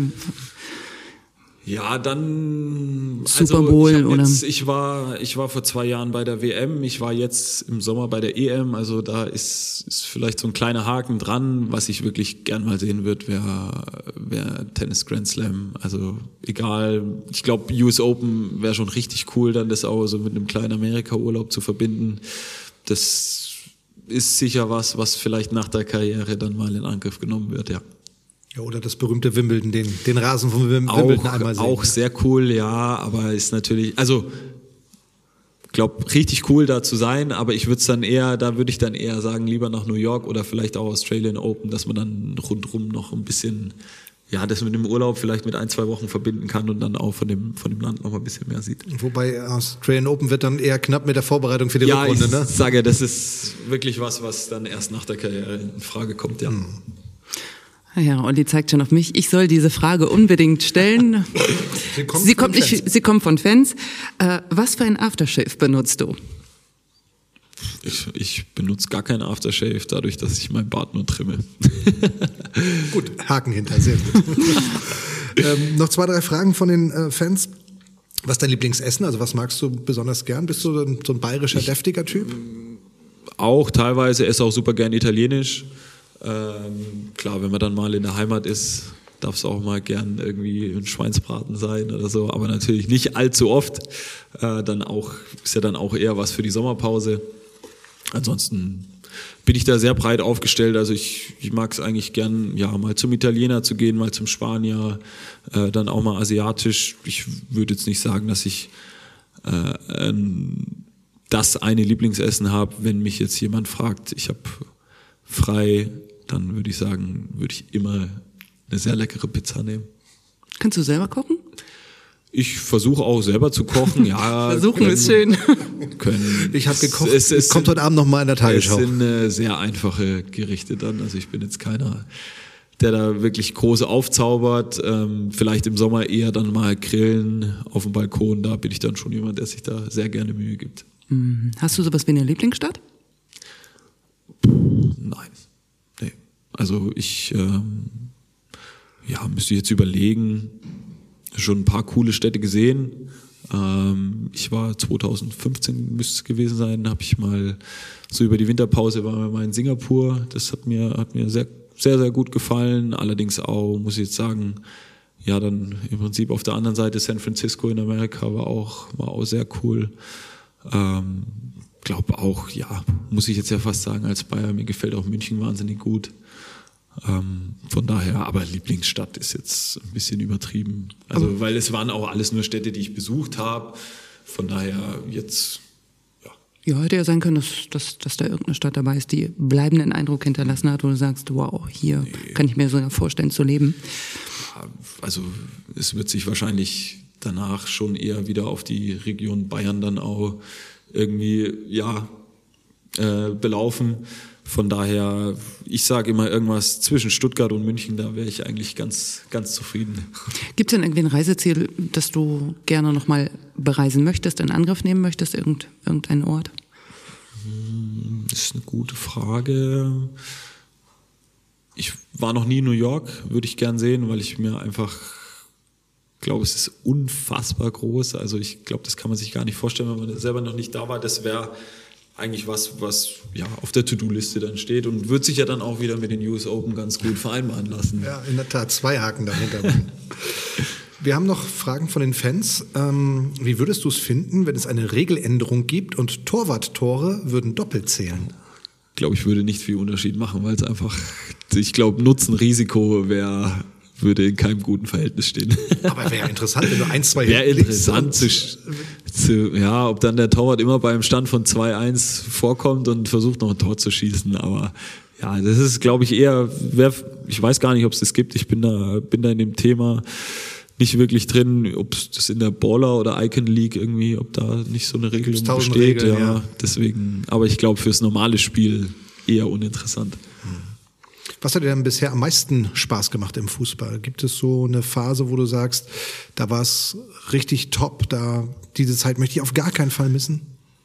S2: Ja, dann
S1: Super Bowl
S2: also ich
S1: oder?
S2: Jetzt, ich war ich war vor zwei Jahren bei der W M, ich war jetzt im Sommer bei der E M, also da ist, ist vielleicht so ein kleiner Haken dran. Was ich wirklich gern mal sehen würde, wäre wär Tennis Grand Slam. Also egal, ich glaube U S Open wäre schon richtig cool, dann das auch so mit einem kleinen Amerika-Urlaub zu verbinden. Das ist sicher was, was vielleicht nach der Karriere dann mal in Angriff genommen wird, ja.
S3: Ja, oder das berühmte Wimbledon, den, den Rasen von Wimbledon
S2: auch,
S3: einmal sehen.
S2: Auch sehr cool, ja, aber ist natürlich, also ich glaube, richtig cool da zu sein, aber ich würde es dann eher, da würde ich dann eher sagen, lieber nach New York oder vielleicht auch Australian Open, dass man dann rundrum noch ein bisschen, ja, das mit dem Urlaub vielleicht mit ein, zwei Wochen verbinden kann und dann auch von dem, von dem Land noch mal ein bisschen mehr sieht.
S3: Wobei Australian Open wird dann eher knapp mit der Vorbereitung für die
S2: ja,
S3: Rückrunde, ne?
S2: Ja, ich sage, das ist wirklich was, was dann erst nach der Karriere in Frage kommt, ja. Hm.
S1: Ja, Olli zeigt schon auf mich. Ich soll diese Frage unbedingt stellen. Sie kommt, sie kommt, nicht, sie kommt von Fans. Äh, was für ein Aftershave benutzt du?
S2: Ich, ich benutze gar kein Aftershave, dadurch, dass ich meinen Bart nur trimme.
S3: Gut, Haken hinter, sehr gut. ähm, noch zwei, drei Fragen von den äh, Fans. Was ist dein Lieblingsessen? Also was magst du besonders gern? Bist du so ein, so ein bayerischer, ich, deftiger Typ?
S2: Auch teilweise, esse auch super gern italienisch. Ähm, klar, wenn man dann mal in der Heimat ist, darf es auch mal gern irgendwie ein Schweinsbraten sein oder so, aber natürlich nicht allzu oft. Äh, dann auch, ist ja dann auch eher was für die Sommerpause. Ansonsten bin ich da sehr breit aufgestellt. Also ich, ich mag es eigentlich gern, ja, mal zum Italiener zu gehen, mal zum Spanier, äh, dann auch mal asiatisch. Ich würde jetzt nicht sagen, dass ich äh, ähm, das eine Lieblingsessen habe. Wenn mich jetzt jemand fragt, ich habe frei, dann würde ich sagen, würde ich immer eine sehr leckere Pizza nehmen.
S1: Kannst du selber kochen?
S2: Ich versuche auch selber zu kochen, ja.
S1: Versuchen
S2: können,
S1: ist schön.
S2: Können,
S3: ich habe gekocht,
S2: es, es
S3: kommt
S2: sind,
S3: heute Abend noch mal in der Tagesschau.
S2: Es sind äh, sehr einfache Gerichte dann, also ich bin jetzt keiner, der da wirklich große aufzaubert. Ähm, vielleicht im Sommer eher dann mal grillen auf dem Balkon, da bin ich dann schon jemand, der sich da sehr gerne Mühe gibt.
S1: Hast du sowas wie eine Lieblingsstadt?
S2: Nein. Nee. Also ich ähm, ja, müsste jetzt überlegen, schon ein paar coole Städte gesehen. Ähm, ich war zwanzig fünfzehn, müsste es gewesen sein, habe ich mal so über die Winterpause waren wir mal in Singapur. Das hat mir, hat mir sehr, sehr, sehr gut gefallen. Allerdings auch, muss ich jetzt sagen, ja, dann im Prinzip auf der anderen Seite San Francisco in Amerika war auch, war auch sehr cool. Ähm, glaube auch, ja, muss ich jetzt ja fast sagen, als Bayer, mir gefällt auch München wahnsinnig gut. Ähm, von daher, aber Lieblingsstadt ist jetzt ein bisschen übertrieben. Also, aber weil es waren auch alles nur Städte, die ich besucht habe. Von daher jetzt, ja.
S1: Ja, hätte ja sein können, dass, dass, dass da irgendeine Stadt dabei ist, die bleibenden Eindruck hinterlassen hat, wo du sagst, wow, hier nee. kann ich mir sogar vorstellen zu leben.
S2: Also, es wird sich wahrscheinlich danach schon eher wieder auf die Region Bayern dann auch irgendwie, ja, äh, belaufen. Von daher, ich sage immer irgendwas zwischen Stuttgart und München, da wäre ich eigentlich ganz, ganz zufrieden.
S1: Gibt es denn irgendwie ein Reiseziel, das du gerne nochmal bereisen möchtest, in Angriff nehmen möchtest, irgend, irgendeinen Ort?
S2: Das ist eine gute Frage. Ich war noch nie in New York, würde ich gern sehen, weil ich mir einfach glaube, es ist unfassbar groß. Also ich glaube, das kann man sich gar nicht vorstellen, wenn man selber noch nicht da war. Das wäre eigentlich was, was ja, auf der To-Do-Liste dann steht und wird sich ja dann auch wieder mit den U S Open ganz gut vereinbaren lassen.
S3: Ja, in der Tat, zwei Haken dahinter. Wir haben noch Fragen von den Fans. Ähm, wie würdest du es finden, wenn es eine Regeländerung gibt und Torwarttore würden doppelt zählen?
S2: Ich glaube, ich würde nicht viel Unterschied machen, weil es einfach, ich glaube, Nutzen-Risiko wäre, würde in keinem guten Verhältnis stehen.
S3: Aber wäre ja interessant, wenn du ein, zwei...
S2: Wäre interessant zu, zu, ja, ob dann der Torwart immer beim Stand von zwei eins vorkommt und versucht noch ein Tor zu schießen, aber ja, das ist, glaube ich, eher, wär, ich weiß gar nicht, ob es das gibt, ich bin da, bin da in dem Thema nicht wirklich drin, ob das in der Baller oder Icon League irgendwie, ob da nicht so eine Regelung besteht.
S3: Regeln,
S2: ja,
S3: ja.
S2: Deswegen, aber ich glaube, fürs normale Spiel eher uninteressant.
S3: Was hat dir denn bisher am meisten Spaß gemacht im Fußball? Gibt es so eine Phase, wo du sagst, da war es richtig top, da diese Zeit möchte ich auf gar keinen Fall missen?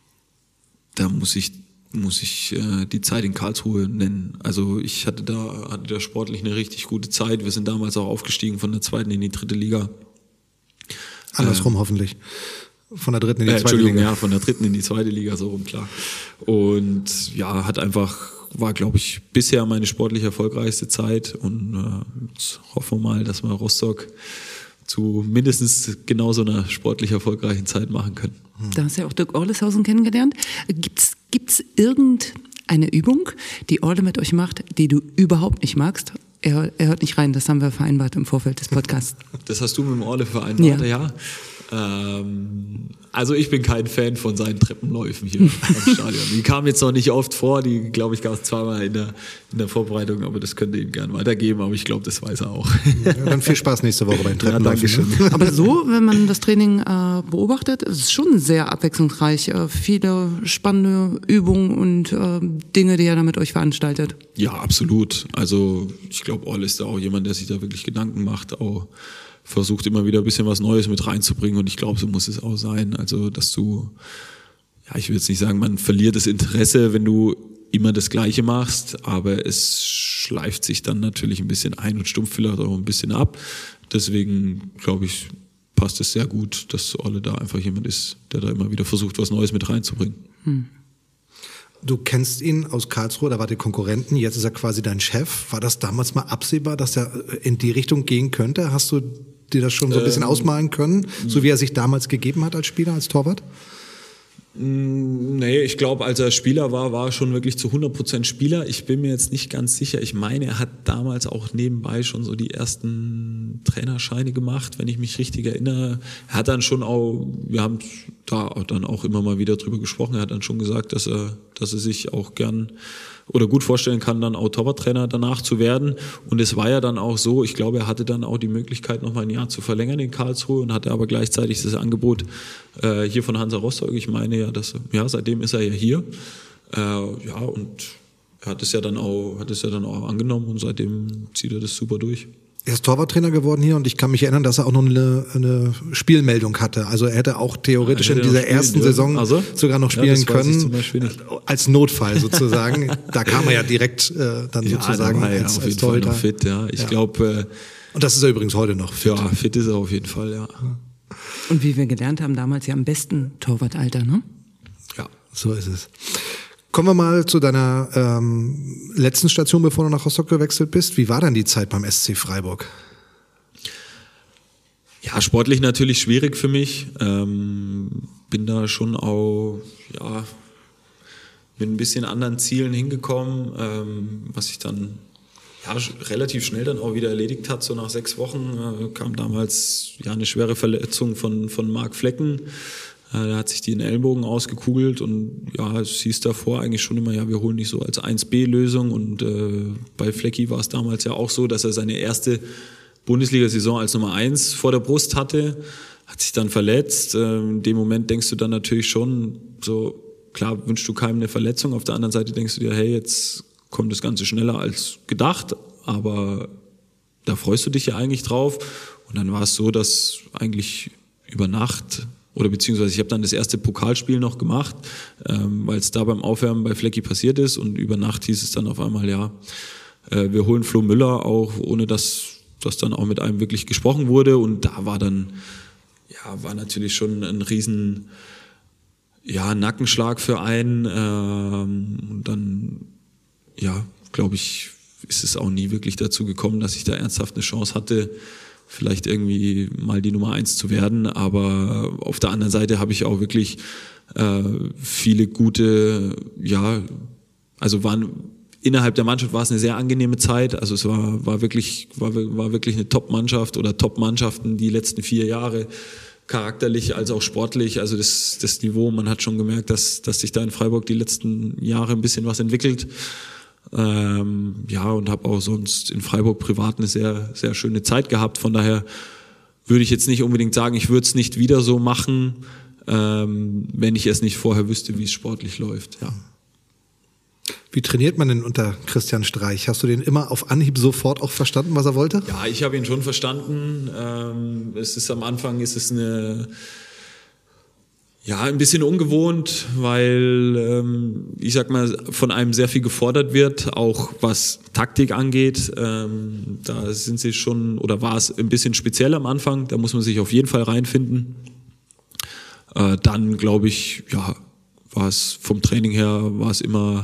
S2: Da muss ich muss ich äh, die Zeit in Karlsruhe nennen. Also ich hatte da hatte da sportlich eine richtig gute Zeit. Wir sind damals auch aufgestiegen von der zweiten in die dritte Liga.
S3: Andersrum äh, hoffentlich. Von der dritten in die
S2: äh,
S3: zweite
S2: Entschuldigung,
S3: Liga.
S2: ja, von der dritten in die zweite Liga, so rum, klar. Und ja, hat einfach, war, glaube ich, bisher meine sportlich erfolgreichste Zeit. Und äh, jetzt hoffen wir mal, dass wir Rostock zu mindestens genauso einer sportlich erfolgreichen Zeit machen können.
S1: Da hast du ja auch Dirk Orleshausen kennengelernt. Gibt's, gibt's irgendeine Übung, die Orle mit euch macht, die du überhaupt nicht magst? Er, er hört nicht rein, das haben wir vereinbart im Vorfeld des Podcasts.
S2: Das hast du mit dem Orle vereinbart, ja. ja. Ähm, also ich bin kein Fan von seinen Treppenläufen hier am Stadion. Die kamen jetzt noch nicht oft vor, die, glaube ich, gab es zweimal in der, in der Vorbereitung, aber das könnte ihm gerne weitergeben, aber ich glaube, das weiß er auch.
S3: Ja, dann viel Spaß nächste Woche bei den Treppenläufen.
S2: Ja, danke schön.
S1: Aber so, wenn man das Training äh, beobachtet, ist es schon sehr abwechslungsreich. Äh, viele spannende Übungen und äh, Dinge, die er da mit euch veranstaltet.
S2: Ja, absolut. Also ich glaube, Orle ist da auch jemand, der sich da wirklich Gedanken macht, auch versucht immer wieder ein bisschen was Neues mit reinzubringen und ich glaube, so muss es auch sein. Also, dass du, ja, ich will jetzt nicht sagen, man verliert das Interesse, wenn du immer das Gleiche machst, aber es schleift sich dann natürlich ein bisschen ein und stumpft vielleicht auch ein bisschen ab. Deswegen, glaube ich, passt es sehr gut, dass Orle da einfach jemand ist, der da immer wieder versucht, was Neues mit reinzubringen. Hm.
S3: Du kennst ihn aus Karlsruhe, da war der Konkurrenten, jetzt ist er quasi dein Chef. War das damals mal absehbar, dass er in die Richtung gehen könnte? Hast du dir das schon so ein bisschen ähm, ausmalen können, so wie er sich damals gegeben hat als Spieler, als Torwart?
S2: Nee, ich glaube, als er Spieler war, war er schon wirklich zu hundert Prozent Spieler. Ich bin mir jetzt nicht ganz sicher. Ich meine, er hat damals auch nebenbei schon so die ersten Trainerscheine gemacht, wenn ich mich richtig erinnere. Er hat dann schon auch, wir haben da dann auch immer mal wieder drüber gesprochen, er hat dann schon gesagt, dass er, dass er sich auch gern oder gut vorstellen kann, dann auch Torwarttrainer danach zu werden. Und es war ja dann auch so, ich glaube, er hatte dann auch die Möglichkeit, noch mal ein Jahr zu verlängern in Karlsruhe und hatte aber gleichzeitig das Angebot äh, hier von Hansa Rostock. Ich meine ja, dass ja seitdem ist er ja hier. Äh, ja, und er hat es ja dann auch, hat es ja dann auch angenommen und seitdem zieht er das super durch.
S3: Er ist Torwarttrainer geworden hier und ich kann mich erinnern, dass er auch noch eine, eine Spielmeldung hatte. Also er hätte auch theoretisch ja, hätte in dieser ersten Saison also? sogar noch spielen ja, können, als Notfall sozusagen. Da kam er ja direkt äh, dann ja, sozusagen
S2: da war
S3: als,
S2: auf
S3: als
S2: jeden
S3: Torhüter.
S2: Fall noch fit. Ja, ich
S3: ja.
S2: glaube. Äh,
S3: und das ist er übrigens heute noch fit.
S2: Ja, fit ist er auf jeden Fall. Ja.
S1: Und wie wir gelernt haben, damals ja am besten Torwartalter, ne?
S3: Ja, so ist es. Kommen wir mal zu deiner ähm, letzten Station, bevor du nach Rostock gewechselt bist. Wie war dann die Zeit beim S C Freiburg?
S2: Ja, sportlich natürlich schwierig für mich. Ähm, bin da schon auch ja, mit ein bisschen anderen Zielen hingekommen, ähm, was sich dann ja, relativ schnell dann auch wieder erledigt hat. So nach sechs Wochen äh, kam damals ja eine schwere Verletzung von, von Marc Flecken. Da hat sich den Ellenbogen ausgekugelt und ja, es hieß davor eigentlich schon immer, ja, wir holen nicht so als eins B Lösung und äh, bei Flecki war es damals ja auch so, dass er seine erste Bundesliga-Saison als Nummer eins vor der Brust hatte, hat sich dann verletzt. Äh, in dem Moment denkst du dann natürlich schon so, klar wünschst du keinem eine Verletzung, auf der anderen Seite denkst du dir, hey, jetzt kommt das Ganze schneller als gedacht, aber da freust du dich ja eigentlich drauf und dann war es so, dass eigentlich über Nacht oder beziehungsweise ich habe dann das erste Pokalspiel noch gemacht, ähm, weil es da beim Aufwärmen bei Flecki passiert ist und über Nacht hieß es dann auf einmal, ja, äh, wir holen Flo Müller, auch ohne dass das dann auch mit einem wirklich gesprochen wurde und da war dann, ja, war natürlich schon ein riesen ja, Nackenschlag für einen. Ähm, und dann, ja, glaube ich, ist es auch nie wirklich dazu gekommen, dass ich da ernsthaft eine Chance hatte, vielleicht irgendwie mal die Nummer eins zu werden. Aber auf der anderen Seite habe ich auch wirklich äh, viele gute, ja, also waren innerhalb der Mannschaft war es eine sehr angenehme Zeit. Also es war, war wirklich, war, war wirklich eine Top-Mannschaft oder Top-Mannschaften die letzten vier Jahre, charakterlich als auch sportlich. Also das, das Niveau, man hat schon gemerkt, dass, dass sich da in Freiburg die letzten Jahre ein bisschen was entwickelt. Ähm, ja, und habe auch sonst in Freiburg privat eine sehr, sehr schöne Zeit gehabt. Von daher würde ich jetzt nicht unbedingt sagen, ich würde es nicht wieder so machen, ähm, wenn ich es nicht vorher wüsste, wie es sportlich läuft. Ja.
S3: Wie trainiert man denn unter Christian Streich? Hast du den immer auf Anhieb sofort auch verstanden, was er wollte?
S2: Ja, ich habe ihn schon verstanden. Ähm, es ist am Anfang ist es eine ja ein bisschen ungewohnt, weil ähm, ich sag mal von einem sehr viel gefordert wird, auch was Taktik angeht. Ähm, da sind sie schon oder war es ein bisschen speziell am Anfang. Da muss man sich auf jeden Fall reinfinden. Äh, dann glaube ich, ja, war es vom Training her war es immer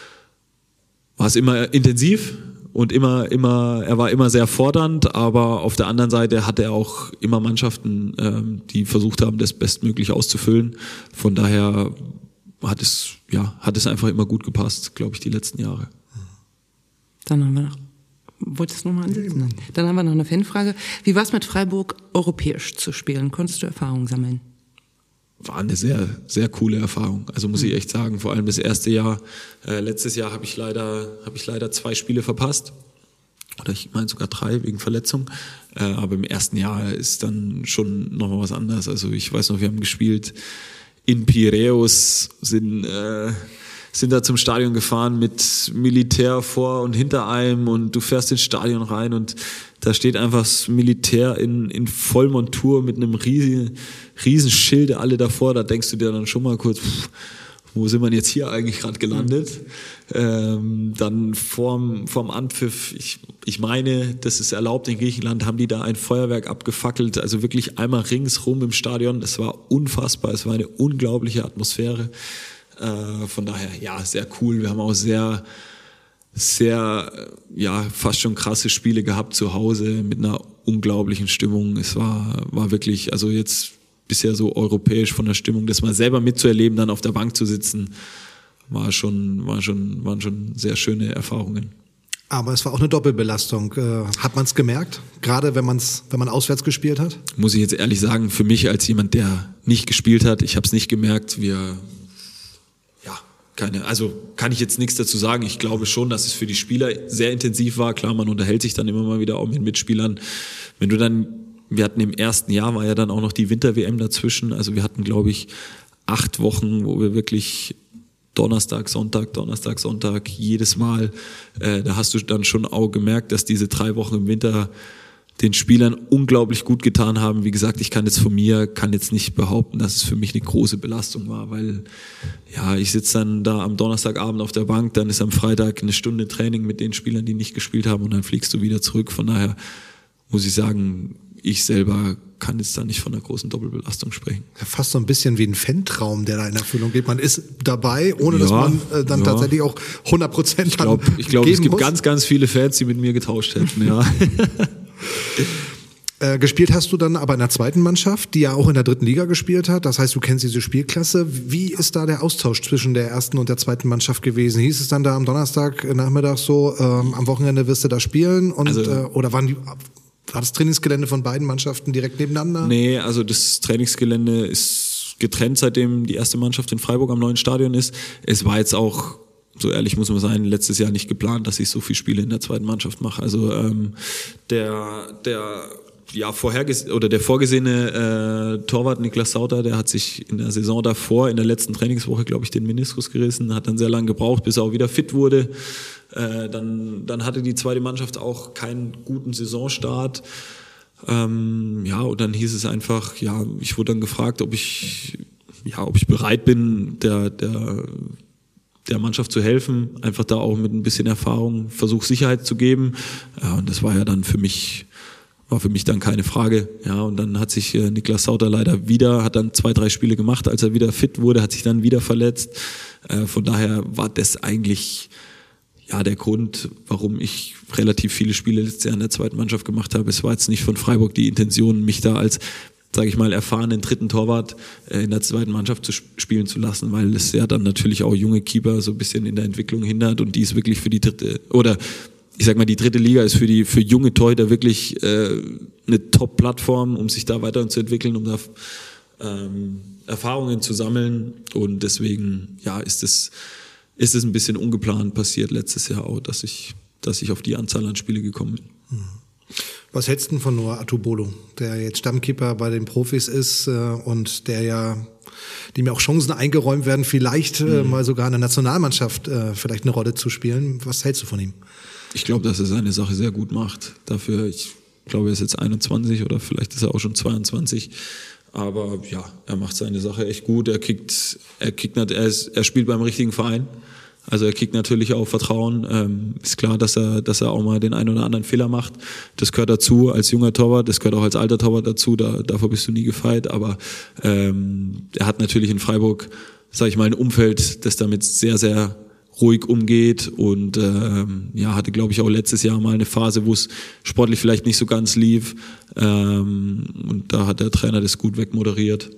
S2: war es immer intensiv und immer, immer, er war immer sehr fordernd, aber auf der anderen Seite hatte er auch immer Mannschaften, ähm, die versucht haben, das bestmöglich auszufüllen. Von daher hat es, ja, hat es einfach immer gut gepasst, glaube ich, die letzten Jahre.
S1: Dann haben wir noch, wolltest du noch mal ansetzen? Nein. Dann haben wir noch eine Fanfrage. Wie war es mit Freiburg europäisch zu spielen? Konntest du Erfahrungen sammeln?
S2: War eine sehr, sehr coole Erfahrung. Also muss ich echt sagen, vor allem das erste Jahr. Äh, letztes Jahr habe ich leider, habe ich leider zwei Spiele verpasst. Oder ich meine sogar drei wegen Verletzung. Äh, aber im ersten Jahr ist dann schon noch mal was anderes. Also ich weiß noch, wir haben gespielt in Piräus, sind, äh, sind da zum Stadion gefahren mit Militär vor und hinter einem und du fährst ins Stadion rein und da steht einfach das Militär in, in Vollmontur mit einem riesigen, riesen Schild alle davor. Da denkst du dir dann schon mal kurz, pff, wo sind wir jetzt hier eigentlich gerade gelandet? Mhm. Ähm, dann vorm, vorm Anpfiff, ich, ich meine, das ist erlaubt in Griechenland, haben die da ein Feuerwerk abgefackelt, also wirklich einmal ringsrum im Stadion. Das war unfassbar, es war eine unglaubliche Atmosphäre. Äh, von daher, ja, sehr cool. Wir haben auch sehr... sehr, ja, fast schon krasse Spiele gehabt zu Hause mit einer unglaublichen Stimmung. Es war, war wirklich, also jetzt bisher so europäisch von der Stimmung, das mal selber mitzuerleben, dann auf der Bank zu sitzen, war schon, war schon, waren schon sehr schöne Erfahrungen.
S3: Aber es war auch eine Doppelbelastung. Hat man es gemerkt? Gerade wenn man's, wenn man auswärts gespielt hat?
S2: Muss ich jetzt ehrlich sagen, für mich als jemand, der nicht gespielt hat, ich habe es nicht gemerkt. Wir Keine, also kann ich jetzt nichts dazu sagen. Ich glaube schon, dass es für die Spieler sehr intensiv war. Klar, man unterhält sich dann immer mal wieder auch mit Mitspielern. Wenn du dann, wir hatten im ersten Jahr, war ja dann auch noch die Winter-W M dazwischen. Also wir hatten, glaube ich, acht Wochen, wo wir wirklich Donnerstag, Sonntag, Donnerstag, Sonntag, jedes Mal, äh, da hast du dann schon auch gemerkt, dass diese drei Wochen im Winter den Spielern unglaublich gut getan haben. Wie gesagt, ich kann jetzt von mir, kann jetzt nicht behaupten, dass es für mich eine große Belastung war, weil ja, ich sitze dann da am Donnerstagabend auf der Bank, dann ist am Freitag eine Stunde Training mit den Spielern, die nicht gespielt haben und dann fliegst du wieder zurück. Von daher muss ich sagen, ich selber kann jetzt da nicht von einer großen Doppelbelastung sprechen.
S3: Ja, fast so ein bisschen wie ein Fan-Traum, der da in Erfüllung geht. Man ist dabei, ohne ja, dass man äh, dann ja. tatsächlich auch hundert Prozent
S2: Ich glaube, ich glaub, es gibt muss. ganz, ganz viele Fans, die mit mir getauscht hätten, ja.
S3: Äh, gespielt hast du dann aber in der zweiten Mannschaft, die ja auch in der dritten Liga gespielt hat. Das heißt, du kennst diese Spielklasse. Wie ist da der Austausch zwischen der ersten und der zweiten Mannschaft gewesen? Hieß es dann da am Donnerstag Nachmittag so, ähm, am Wochenende wirst du da spielen? Und, also, äh, oder waren die, war das Trainingsgelände von beiden Mannschaften direkt nebeneinander?
S2: Nee, also das Trainingsgelände ist getrennt, seitdem die erste Mannschaft in Freiburg am neuen Stadion ist. Es war jetzt auch, so ehrlich muss man sein, letztes Jahr nicht geplant, dass ich so viele Spiele in der zweiten Mannschaft mache. Also ähm, der der ja vorherges- oder der vorgesehene äh, Torwart Niklas Sauter, der hat sich in der Saison davor, in der letzten Trainingswoche, glaube ich, den Meniskus gerissen, hat dann sehr lange gebraucht, bis er auch wieder fit wurde. Äh, dann dann hatte die zweite Mannschaft auch keinen guten Saisonstart. Ähm, ja, und dann hieß es einfach, ja, ich wurde dann gefragt, ob ich ja, ob ich bereit bin, der der der Mannschaft zu helfen, einfach da auch mit ein bisschen Erfahrung Versuch Sicherheit zu geben. Ja, und das war ja dann für mich war für mich dann keine Frage. Ja, und dann hat sich äh, Niklas Sauter leider wieder, hat dann zwei, drei Spiele gemacht, als er wieder fit wurde, hat sich dann wieder verletzt. Äh, von daher war das eigentlich ja der Grund, warum ich relativ viele Spiele letztes Jahr in der zweiten Mannschaft gemacht habe. Es war jetzt nicht von Freiburg die Intention, mich da als, sage ich mal, erfahrenen dritten Torwart äh, in der zweiten Mannschaft zu sp- spielen zu lassen, weil es ja dann natürlich auch junge Keeper so ein bisschen in der Entwicklung hindert und die ist wirklich für die dritte, oder ich sag mal, die dritte Liga ist für die für junge Torhüter wirklich äh, eine Top-Plattform, um sich da weiterzuentwickeln, um da ähm, Erfahrungen zu sammeln. Und deswegen, ja, ist es ist es ein bisschen ungeplant passiert letztes Jahr auch, dass ich dass ich auf die Anzahl an Spiele gekommen bin.
S3: Was hältst du denn von Noah Atubolo, der jetzt Stammkeeper bei den Profis ist äh, und der ja, dem ja auch Chancen eingeräumt werden, vielleicht äh, mhm. mal sogar in der Nationalmannschaft äh, vielleicht eine Rolle zu spielen. Was hältst du von ihm?
S2: Ich glaube, dass er seine Sache sehr gut macht. Dafür, ich glaube, er ist jetzt einundzwanzig oder vielleicht ist er auch schon zweiundzwanzig. Aber ja, er macht seine Sache echt gut. Er kickt, er kickt, er, ist, er spielt beim richtigen Verein. Also er kriegt natürlich auch Vertrauen. Ähm, ist klar, dass er, dass er auch mal den einen oder anderen Fehler macht. Das gehört dazu als junger Torwart. Das gehört auch als alter Torwart dazu. Da, davor bist du nie gefeit. Aber ähm, er hat natürlich in Freiburg, sage ich mal, ein Umfeld, das damit sehr, sehr ruhig umgeht und ähm, ja, hatte, glaube ich, auch letztes Jahr mal eine Phase, wo es sportlich vielleicht nicht so ganz lief. Ähm, und da hat der Trainer das gut wegmoderiert.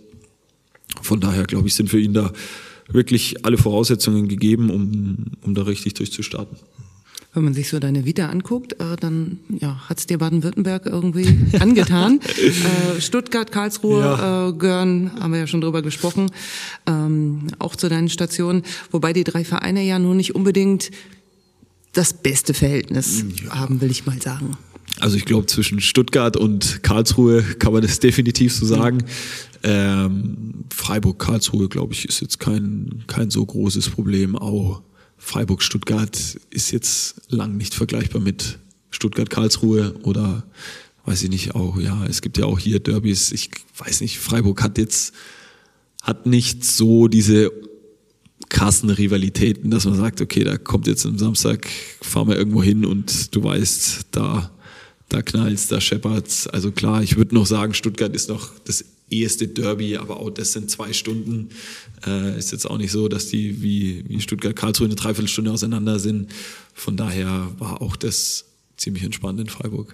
S2: Von daher, glaube ich, sind für ihn da wirklich alle Voraussetzungen gegeben, um, um da richtig durchzustarten.
S1: Wenn man sich so deine Vita anguckt, äh, dann ja, hat's dir Baden-Württemberg irgendwie angetan. äh, Stuttgart, Karlsruhe, ja. äh, gehören, haben wir ja schon drüber gesprochen, ähm, auch zu deinen Stationen. Wobei die drei Vereine ja nun nicht unbedingt das beste Verhältnis ja. haben, will ich mal sagen.
S2: Also ich glaube, zwischen Stuttgart und Karlsruhe kann man das definitiv so sagen. Mhm. Ähm, Freiburg, Karlsruhe, glaube ich, ist jetzt kein, kein so großes Problem. Auch Freiburg-Stuttgart ist jetzt lang nicht vergleichbar mit Stuttgart-Karlsruhe oder weiß ich nicht, auch, ja, es gibt ja auch hier Derbys, ich weiß nicht, Freiburg hat jetzt, hat nicht so diese krassen Rivalitäten, dass man sagt, okay, da kommt jetzt am Samstag, fahren wir irgendwo hin und du weißt, da, da knallt's, da scheppert's. Also klar, ich würde noch sagen, Stuttgart ist noch das eheste Derby, aber auch das sind zwei Stunden. Äh, ist jetzt auch nicht so, dass die wie, wie Stuttgart-Karlsruhe eine Dreiviertelstunde auseinander sind. Von daher war auch das ziemlich entspannt in Freiburg.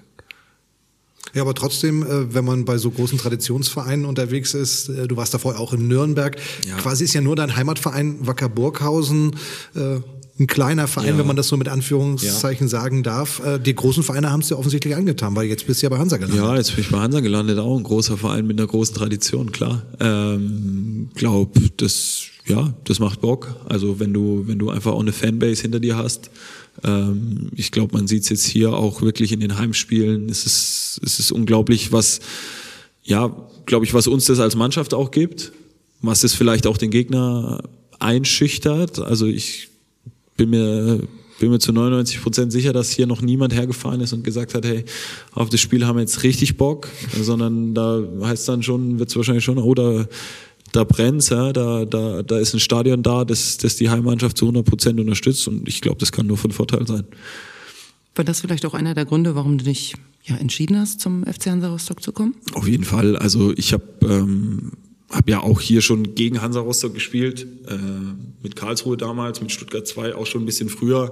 S3: Ja, aber trotzdem, wenn man bei so großen Traditionsvereinen unterwegs ist, du warst davor auch in Nürnberg, ja. quasi ist ja nur dein Heimatverein Wacker Burghausen, ein kleiner Verein, ja. wenn man das so mit Anführungszeichen ja. sagen darf. Die großen Vereine haben es dir offensichtlich angetan, weil jetzt bist du ja bei Hansa gelandet.
S2: Ja, jetzt bin ich bei Hansa gelandet, auch ein großer Verein mit einer großen Tradition, klar. Ähm, glaub, das, ja, das macht Bock. Also wenn du, wenn du einfach auch eine Fanbase hinter dir hast. Ähm, ich glaube, man sieht es jetzt hier auch wirklich in den Heimspielen. Es ist, es ist unglaublich, was, ja, glaube ich, was uns das als Mannschaft auch gibt, was es vielleicht auch den Gegner einschüchtert. Also ich bin mir, bin mir zu neunundneunzig Prozent sicher, dass hier noch niemand hergefahren ist und gesagt hat, hey, auf das Spiel haben wir jetzt richtig Bock, sondern da heißt dann schon, wird es wahrscheinlich schon, oh, da, da brennt's, ja, da, da, da ist ein Stadion da, das, das die Heimmannschaft zu hundert Prozent unterstützt und ich glaube, das kann nur von Vorteil sein.
S1: War das vielleicht auch einer der Gründe, warum du dich ja entschieden hast, zum F C Hansa Rostock zu kommen?
S2: Auf jeden Fall, also ich habe ähm, Habe ja auch hier schon gegen Hansa Rostock gespielt, äh, mit Karlsruhe damals, mit Stuttgart zwei auch schon ein bisschen früher.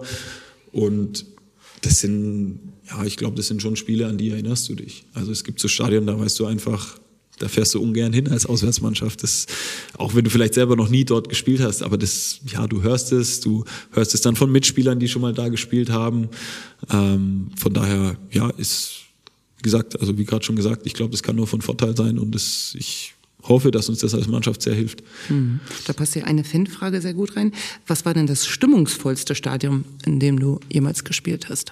S2: Und das sind, ja, ich glaube, das sind schon Spiele, an die erinnerst du dich. Also es gibt so Stadien, da weißt du einfach, da fährst du ungern hin als Auswärtsmannschaft. Das, auch wenn du vielleicht selber noch nie dort gespielt hast, aber das, ja, du hörst es, du hörst es dann von Mitspielern, die schon mal da gespielt haben. Ähm, von daher, ja, ist, wie gesagt, also wie gerade schon gesagt, ich glaube, das kann nur von Vorteil sein und das, ich hoffe, dass uns das als Mannschaft sehr hilft.
S1: Hm. Da passt hier eine Fanfrage sehr gut rein. Was war denn das stimmungsvollste Stadion, in dem du jemals gespielt hast?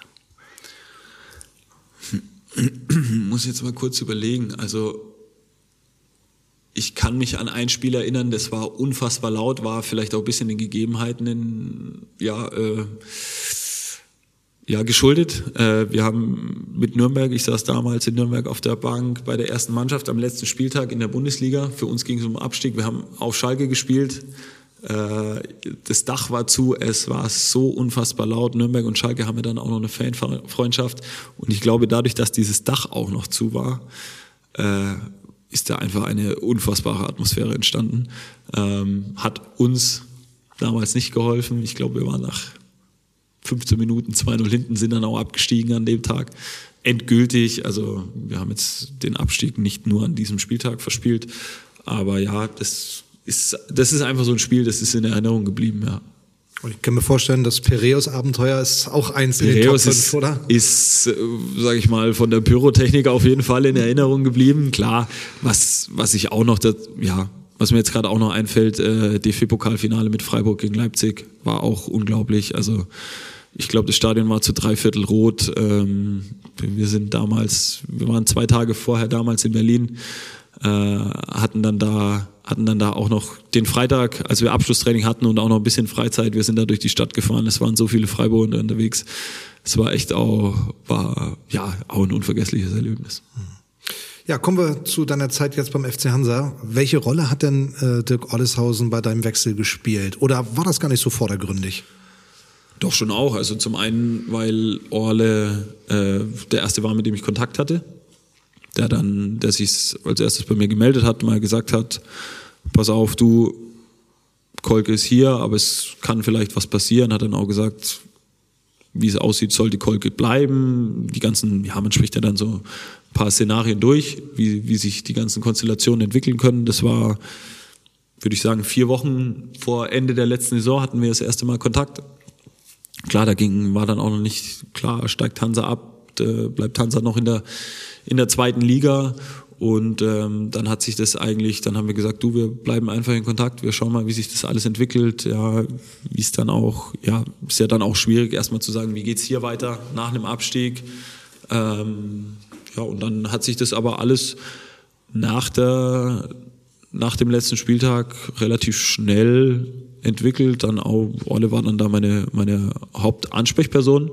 S2: Muss jetzt mal kurz überlegen. Also ich kann mich an ein Spiel erinnern, das war unfassbar laut, war vielleicht auch ein bisschen den Gegebenheiten in, ja, äh, ja, geschuldet. Äh, wir haben mit Nürnberg, ich saß damals in Nürnberg auf der Bank bei der ersten Mannschaft am letzten Spieltag in der Bundesliga. Für uns ging es um Abstieg. Wir haben auf Schalke gespielt. Äh, das Dach war zu, es war so unfassbar laut. Nürnberg und Schalke haben ja dann auch noch eine Fanfreundschaft. Und ich glaube, dadurch, dass dieses Dach auch noch zu war, äh, ist da einfach eine unfassbare Atmosphäre entstanden. Ähm, hat uns damals nicht geholfen. Ich glaube, wir waren nach fünfzehn Minuten zwei null hinten, sind dann auch abgestiegen an dem Tag. Endgültig, also wir haben jetzt den Abstieg nicht nur an diesem Spieltag verspielt, aber ja, das ist, das ist einfach so ein Spiel, das ist in Erinnerung geblieben, ja.
S3: Und ich kann mir vorstellen, das Piräus-Abenteuer ist auch eins in den Top fünf, oder?
S2: Ist, ist sage ich mal, von der Pyrotechnik auf jeden Fall in Erinnerung geblieben. Klar, was, was ich auch noch, das, ja, was mir jetzt gerade auch noch einfällt, äh, D F B-Pokalfinale mit Freiburg gegen Leipzig war auch unglaublich. Also ich glaube, das Stadion war zu drei Viertel rot. Ähm, wir sind damals, wir waren zwei Tage vorher damals in Berlin, äh, hatten dann da, hatten dann da auch noch den Freitag, als wir Abschlusstraining hatten und auch noch ein bisschen Freizeit. Wir sind da durch die Stadt gefahren. Es waren so viele Freiburger unterwegs. Es war echt auch, war ja auch ein unvergessliches Erlebnis.
S3: Ja, kommen wir zu deiner Zeit jetzt beim F C Hansa. Welche Rolle hat denn äh, Dirk Olleshausen bei deinem Wechsel gespielt? Oder war das gar nicht so vordergründig?
S2: Doch schon auch. Also zum einen, weil Orle äh, der erste war, mit dem ich Kontakt hatte, der dann, der sich als erstes bei mir gemeldet hat, mal gesagt hat, pass auf, du, Kolke ist hier, aber es kann vielleicht was passieren. Hat dann auch gesagt, wie es aussieht, soll die Kolke bleiben. Die ganzen, ja, man spricht ja dann so ein paar Szenarien durch, wie, wie sich die ganzen Konstellationen entwickeln können. Das war, würde ich sagen, vier Wochen vor Ende der letzten Saison hatten wir das erste Mal Kontakt. Klar, da ging, war dann auch noch nicht klar, steigt Hansa ab, äh, bleibt Hansa noch in der, in der zweiten Liga. Und ähm, dann hat sich das eigentlich, dann haben wir gesagt, du, wir bleiben einfach in Kontakt, wir schauen mal, wie sich das alles entwickelt. Ja, wie es dann auch, ja, ist ja dann auch schwierig, erstmal zu sagen, wie geht's hier weiter nach einem Abstieg. Ähm, ja, und dann hat sich das aber alles nach der, nach dem letzten Spieltag relativ schnell entwickelt. Dann auch, Orle war dann da meine, meine Hauptansprechperson.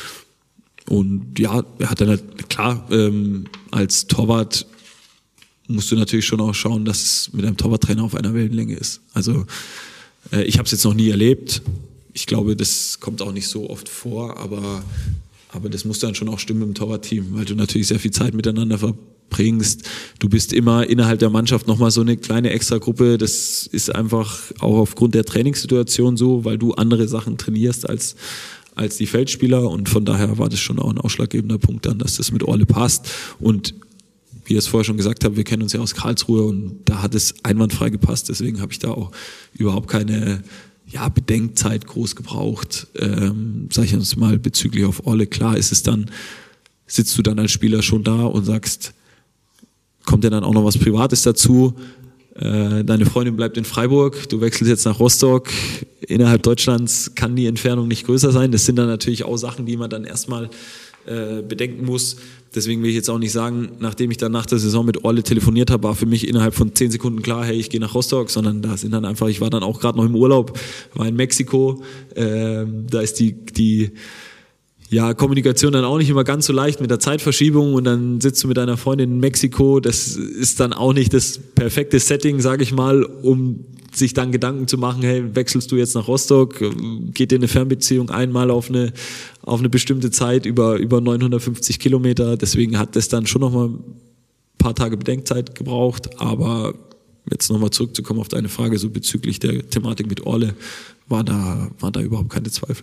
S2: Und ja, er hat dann halt, klar, ähm, als Torwart musst du natürlich schon auch schauen, dass es mit einem Torwarttrainer auf einer Wellenlänge ist. Also äh, ich habe es jetzt noch nie erlebt. Ich glaube, das kommt auch nicht so oft vor, aber, aber das muss dann schon auch stimmen im Torwartteam, weil du natürlich sehr viel Zeit miteinander verbringst. Du bist immer innerhalb der Mannschaft nochmal so eine kleine Extragruppe. Das ist einfach auch aufgrund der Trainingssituation so, weil du andere Sachen trainierst als als die Feldspieler, und von daher war das schon auch ein ausschlaggebender Punkt dann, dass das mit Orle passt. Und wie ich es vorher schon gesagt habe, wir kennen uns ja aus Karlsruhe und da hat es einwandfrei gepasst, deswegen habe ich da auch überhaupt keine ja, Bedenkzeit groß gebraucht, ähm, sage ich uns mal bezüglich auf Orle. Klar ist es dann, sitzt du dann als Spieler schon da und sagst, kommt ja dann auch noch was Privates dazu, deine Freundin bleibt in Freiburg, du wechselst jetzt nach Rostock, innerhalb Deutschlands kann die Entfernung nicht größer sein. Das sind dann natürlich auch Sachen, die man dann erstmal äh, bedenken muss. Deswegen will ich jetzt auch nicht sagen, nachdem ich dann nach der Saison mit Orle telefoniert habe, war für mich innerhalb von zehn Sekunden klar, hey, ich gehe nach Rostock, sondern da sind dann einfach, ich war dann auch gerade noch im Urlaub, war in Mexiko, äh, da ist die, die ja, Kommunikation dann auch nicht immer ganz so leicht mit der Zeitverschiebung, und dann sitzt du mit deiner Freundin in Mexiko. Das ist dann auch nicht das perfekte Setting, sage ich mal, um sich dann Gedanken zu machen, hey, wechselst du jetzt nach Rostock, geht dir eine Fernbeziehung einmal auf eine, auf eine bestimmte Zeit über, über neunhundertfünfzig Kilometer. Deswegen hat das dann schon nochmal ein paar Tage Bedenkzeit gebraucht, aber jetzt nochmal zurückzukommen auf deine Frage, so bezüglich der Thematik mit Orle, war da, war da überhaupt keine Zweifel.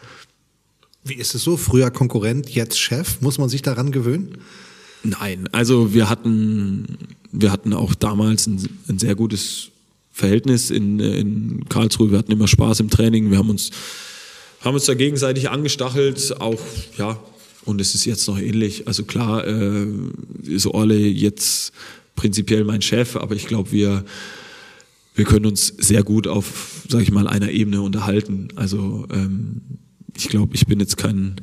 S3: Wie ist es so? Früher Konkurrent, jetzt Chef? Muss man sich daran gewöhnen?
S2: Nein, also wir hatten, wir hatten auch damals ein, ein sehr gutes Verhältnis in, in Karlsruhe. Wir hatten immer Spaß im Training. Wir haben uns, haben uns da gegenseitig angestachelt. Auch, ja, und es ist jetzt noch ähnlich. Also klar, äh, ist Orle jetzt prinzipiell mein Chef, aber ich glaube, wir, wir können uns sehr gut auf, sag ich mal, einer Ebene unterhalten. Also, ähm, ich glaube, ich bin jetzt kein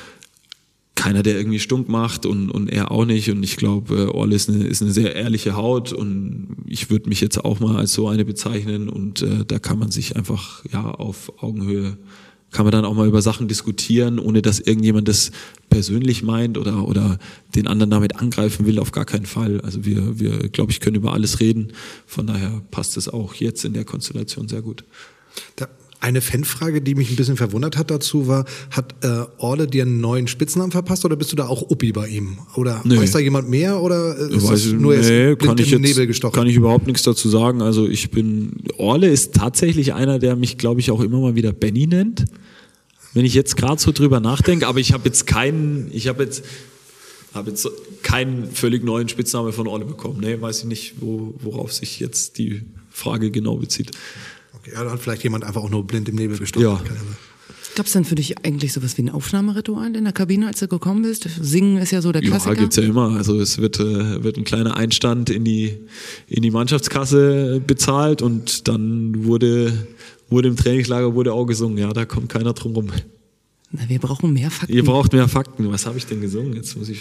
S2: keiner, der irgendwie stunk macht, und, und er auch nicht. Und ich glaube, Orle ist eine, ist eine sehr ehrliche Haut, und ich würde mich jetzt auch mal als so eine bezeichnen. Und äh, da kann man sich einfach ja auf Augenhöhe kann man dann auch mal über Sachen diskutieren, ohne dass irgendjemand das persönlich meint oder, oder den anderen damit angreifen will, auf gar keinen Fall. Also wir, wir, glaube ich, können über alles reden. Von daher passt es auch jetzt in der Konstellation sehr gut.
S3: Da eine Fanfrage, die mich ein bisschen verwundert hat dazu, war, hat äh, Orle dir einen neuen Spitznamen verpasst oder bist du da auch Uppi bei ihm? Oder nee. Weiß da jemand mehr oder ist
S2: weiß,
S3: das nur
S2: nee,
S3: jetzt blind
S2: kann ich
S3: im
S2: jetzt,
S3: Nebel gestochen?
S2: Kann ich überhaupt nichts dazu sagen. Also ich bin, Orle ist tatsächlich einer, der mich, glaube ich, auch immer mal wieder Benny nennt. Wenn ich jetzt gerade so drüber nachdenke, aber ich habe jetzt keinen, ich habe jetzt, habe jetzt keinen völlig neuen Spitznamen von Orle bekommen. Nee, weiß ich nicht, wo, worauf sich jetzt die Frage genau bezieht.
S3: Okay, ja, dann hat vielleicht jemand einfach auch nur blind im Nebel gestochen.
S2: Ja.
S1: Gab es denn für dich eigentlich sowas wie ein Aufnahmeritual in der Kabine, als du gekommen bist? Singen ist ja so der Klassiker.
S2: Ja, gibt's ja immer. Also es wird, äh, wird ein kleiner Einstand in die, in die Mannschaftskasse bezahlt und dann wurde, wurde im Trainingslager wurde auch gesungen. Ja, da kommt keiner drum rum.
S1: Na, wir brauchen mehr Fakten.
S2: Ihr braucht mehr Fakten. Was habe ich denn gesungen? Jetzt muss ich,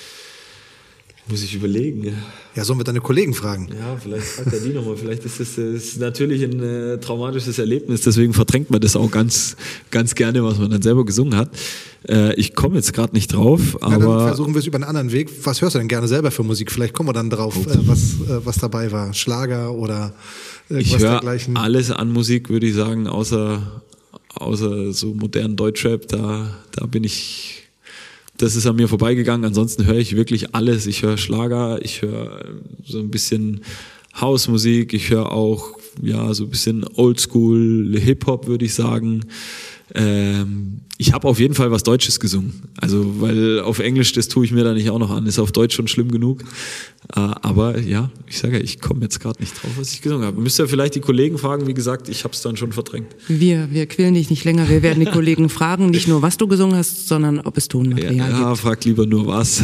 S2: muss ich überlegen.
S3: Ja, sollen wir deine Kollegen fragen?
S2: Ja, vielleicht fragt er die nochmal. Vielleicht ist das, das ist natürlich ein äh, traumatisches Erlebnis, deswegen verdrängt man das auch ganz, ganz gerne, was man dann selber gesungen hat. Äh, ich komme jetzt gerade nicht drauf, aber...
S3: Ja, dann versuchen wir es über einen anderen Weg. Was hörst du denn gerne selber für Musik? Vielleicht kommen wir dann drauf, äh, was, äh, was dabei war. Schlager oder irgendwas
S2: ich
S3: dergleichen?
S2: Ich höre alles an Musik, würde ich sagen, außer, außer so modernen Deutschrap. Da, da bin ich... Das ist an mir vorbeigegangen. Ansonsten höre ich wirklich alles. Ich höre Schlager, ich höre so ein bisschen Hausmusik, ich höre auch ja so ein bisschen Oldschool Hip-Hop, würde ich sagen. Ähm, ich habe auf jeden Fall was Deutsches gesungen. Also, weil auf Englisch, das tue ich mir da nicht auch noch an. Ist auf Deutsch schon schlimm genug. Äh, aber ja, ich sage ja, ich komme jetzt gerade nicht drauf, was ich gesungen habe. Müsst ihr vielleicht die Kollegen fragen. Wie gesagt, ich habe es dann schon verdrängt.
S1: Wir, wir quälen dich nicht länger. Wir werden die Kollegen fragen, nicht nur, was du gesungen hast, sondern ob es Tonmaterial
S2: ja,
S1: gibt.
S2: Ja, frag lieber nur was.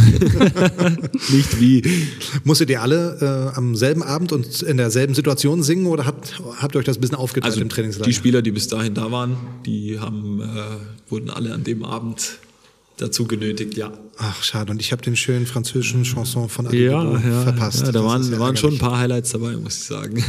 S2: Nicht wie.
S3: Musstet ihr alle äh, am selben Abend und in derselben Situation singen oder habt, habt ihr euch das ein bisschen aufgeteilt
S2: also
S3: im Trainingslager?
S2: Die Spieler, die bis dahin da waren, die haben, äh, wurden alle an dem Abend dazu genötigt, ja.
S3: Ach, schade. Und ich habe den schönen französischen Chanson von Alain
S2: ja, ja,
S3: verpasst.
S2: Ja, da waren,
S3: ja
S2: waren schon ein paar Highlights dabei, muss ich sagen.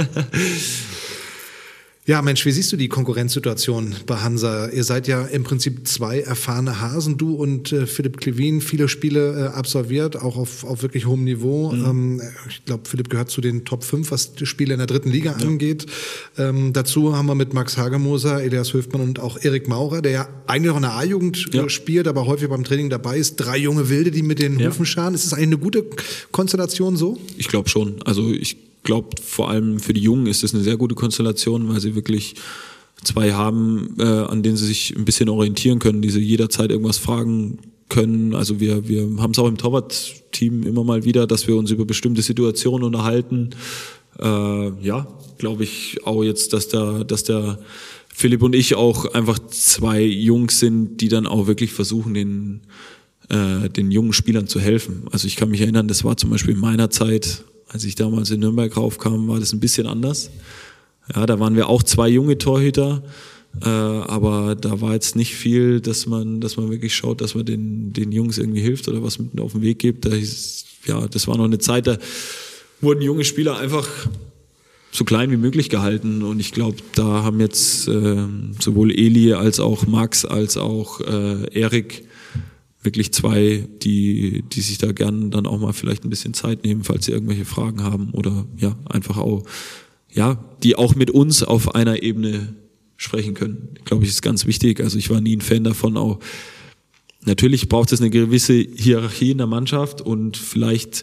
S3: Ja, Mensch, wie siehst du die Konkurrenzsituation bei Hansa? Ihr seid ja im Prinzip zwei erfahrene Hasen, du und äh, Philipp Klevin, viele Spiele äh, absolviert, auch auf, auf wirklich hohem Niveau. Mhm. Ähm, ich glaube, Philipp gehört zu den Top fünf, was die Spiele in der dritten Liga ja. angeht. Ähm, dazu haben wir mit Max Hagemoser, Elias Höfmann und auch Erik Maurer, der ja eigentlich noch in der A-Jugend ja. spielt, aber häufig beim Training dabei ist. Drei junge Wilde, die mit den ja. Hufen scharen. Ist das eigentlich eine gute Konstellation so?
S2: Ich glaube schon. Also ich Ich glaube, vor allem für die Jungen ist das eine sehr gute Konstellation, weil sie wirklich zwei haben, äh, an denen sie sich ein bisschen orientieren können, die sie jederzeit irgendwas fragen können. Also wir, wir haben es auch im Torwart-Team immer mal wieder, dass wir uns über bestimmte Situationen unterhalten. Äh, ja, glaube ich auch jetzt, dass der, dass der Philipp und ich auch einfach zwei Jungs sind, die dann auch wirklich versuchen, den, äh, den jungen Spielern zu helfen. Also ich kann mich erinnern, das war zum Beispiel in meiner Zeit, als ich damals in Nürnberg raufkam, war das ein bisschen anders. Ja, da waren wir auch zwei junge Torhüter, äh, aber da war jetzt nicht viel, dass man, dass man wirklich schaut, dass man den, den Jungs irgendwie hilft oder was mit auf den Weg gibt. Da ist, ja, das war noch eine Zeit, da wurden junge Spieler einfach so klein wie möglich gehalten und ich glaube, da haben jetzt äh, sowohl Eli als auch Max als auch äh, Erik wirklich zwei, die, die sich da gern dann auch mal vielleicht ein bisschen Zeit nehmen, falls sie irgendwelche Fragen haben oder ja, einfach auch, ja, die auch mit uns auf einer Ebene sprechen können. Glaube ich, ist ganz wichtig. Also ich war nie ein Fan davon, auch natürlich braucht es eine gewisse Hierarchie in der Mannschaft und vielleicht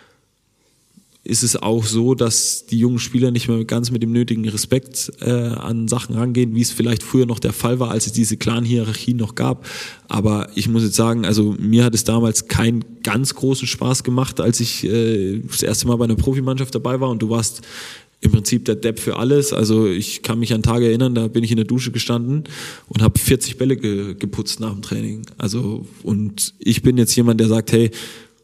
S2: ist es auch so, dass die jungen Spieler nicht mehr ganz mit dem nötigen Respekt äh, an Sachen rangehen, wie es vielleicht früher noch der Fall war, als es diese Clan-Hierarchien noch gab. Aber ich muss jetzt sagen, also mir hat es damals keinen ganz großen Spaß gemacht, als ich äh, das erste Mal bei einer Profimannschaft dabei war und du warst im Prinzip der Depp für alles. Also ich kann mich an Tage erinnern, da bin ich in der Dusche gestanden und habe vierzig Bälle ge- geputzt nach dem Training. Also und ich bin jetzt jemand, der sagt, hey,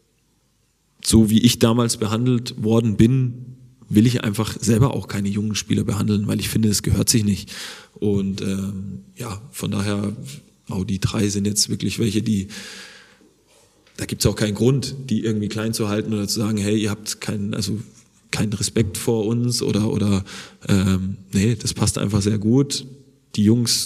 S2: so wie ich damals behandelt worden bin, will ich einfach selber auch keine jungen Spieler behandeln, weil ich finde, das gehört sich nicht. Und ähm, ja, von daher, auch die drei sind jetzt wirklich welche, die, da gibt es auch keinen Grund, die irgendwie klein zu halten oder zu sagen, hey, ihr habt keinen, also keinen Respekt vor uns oder, oder ähm, nee, das passt einfach sehr gut. Die Jungs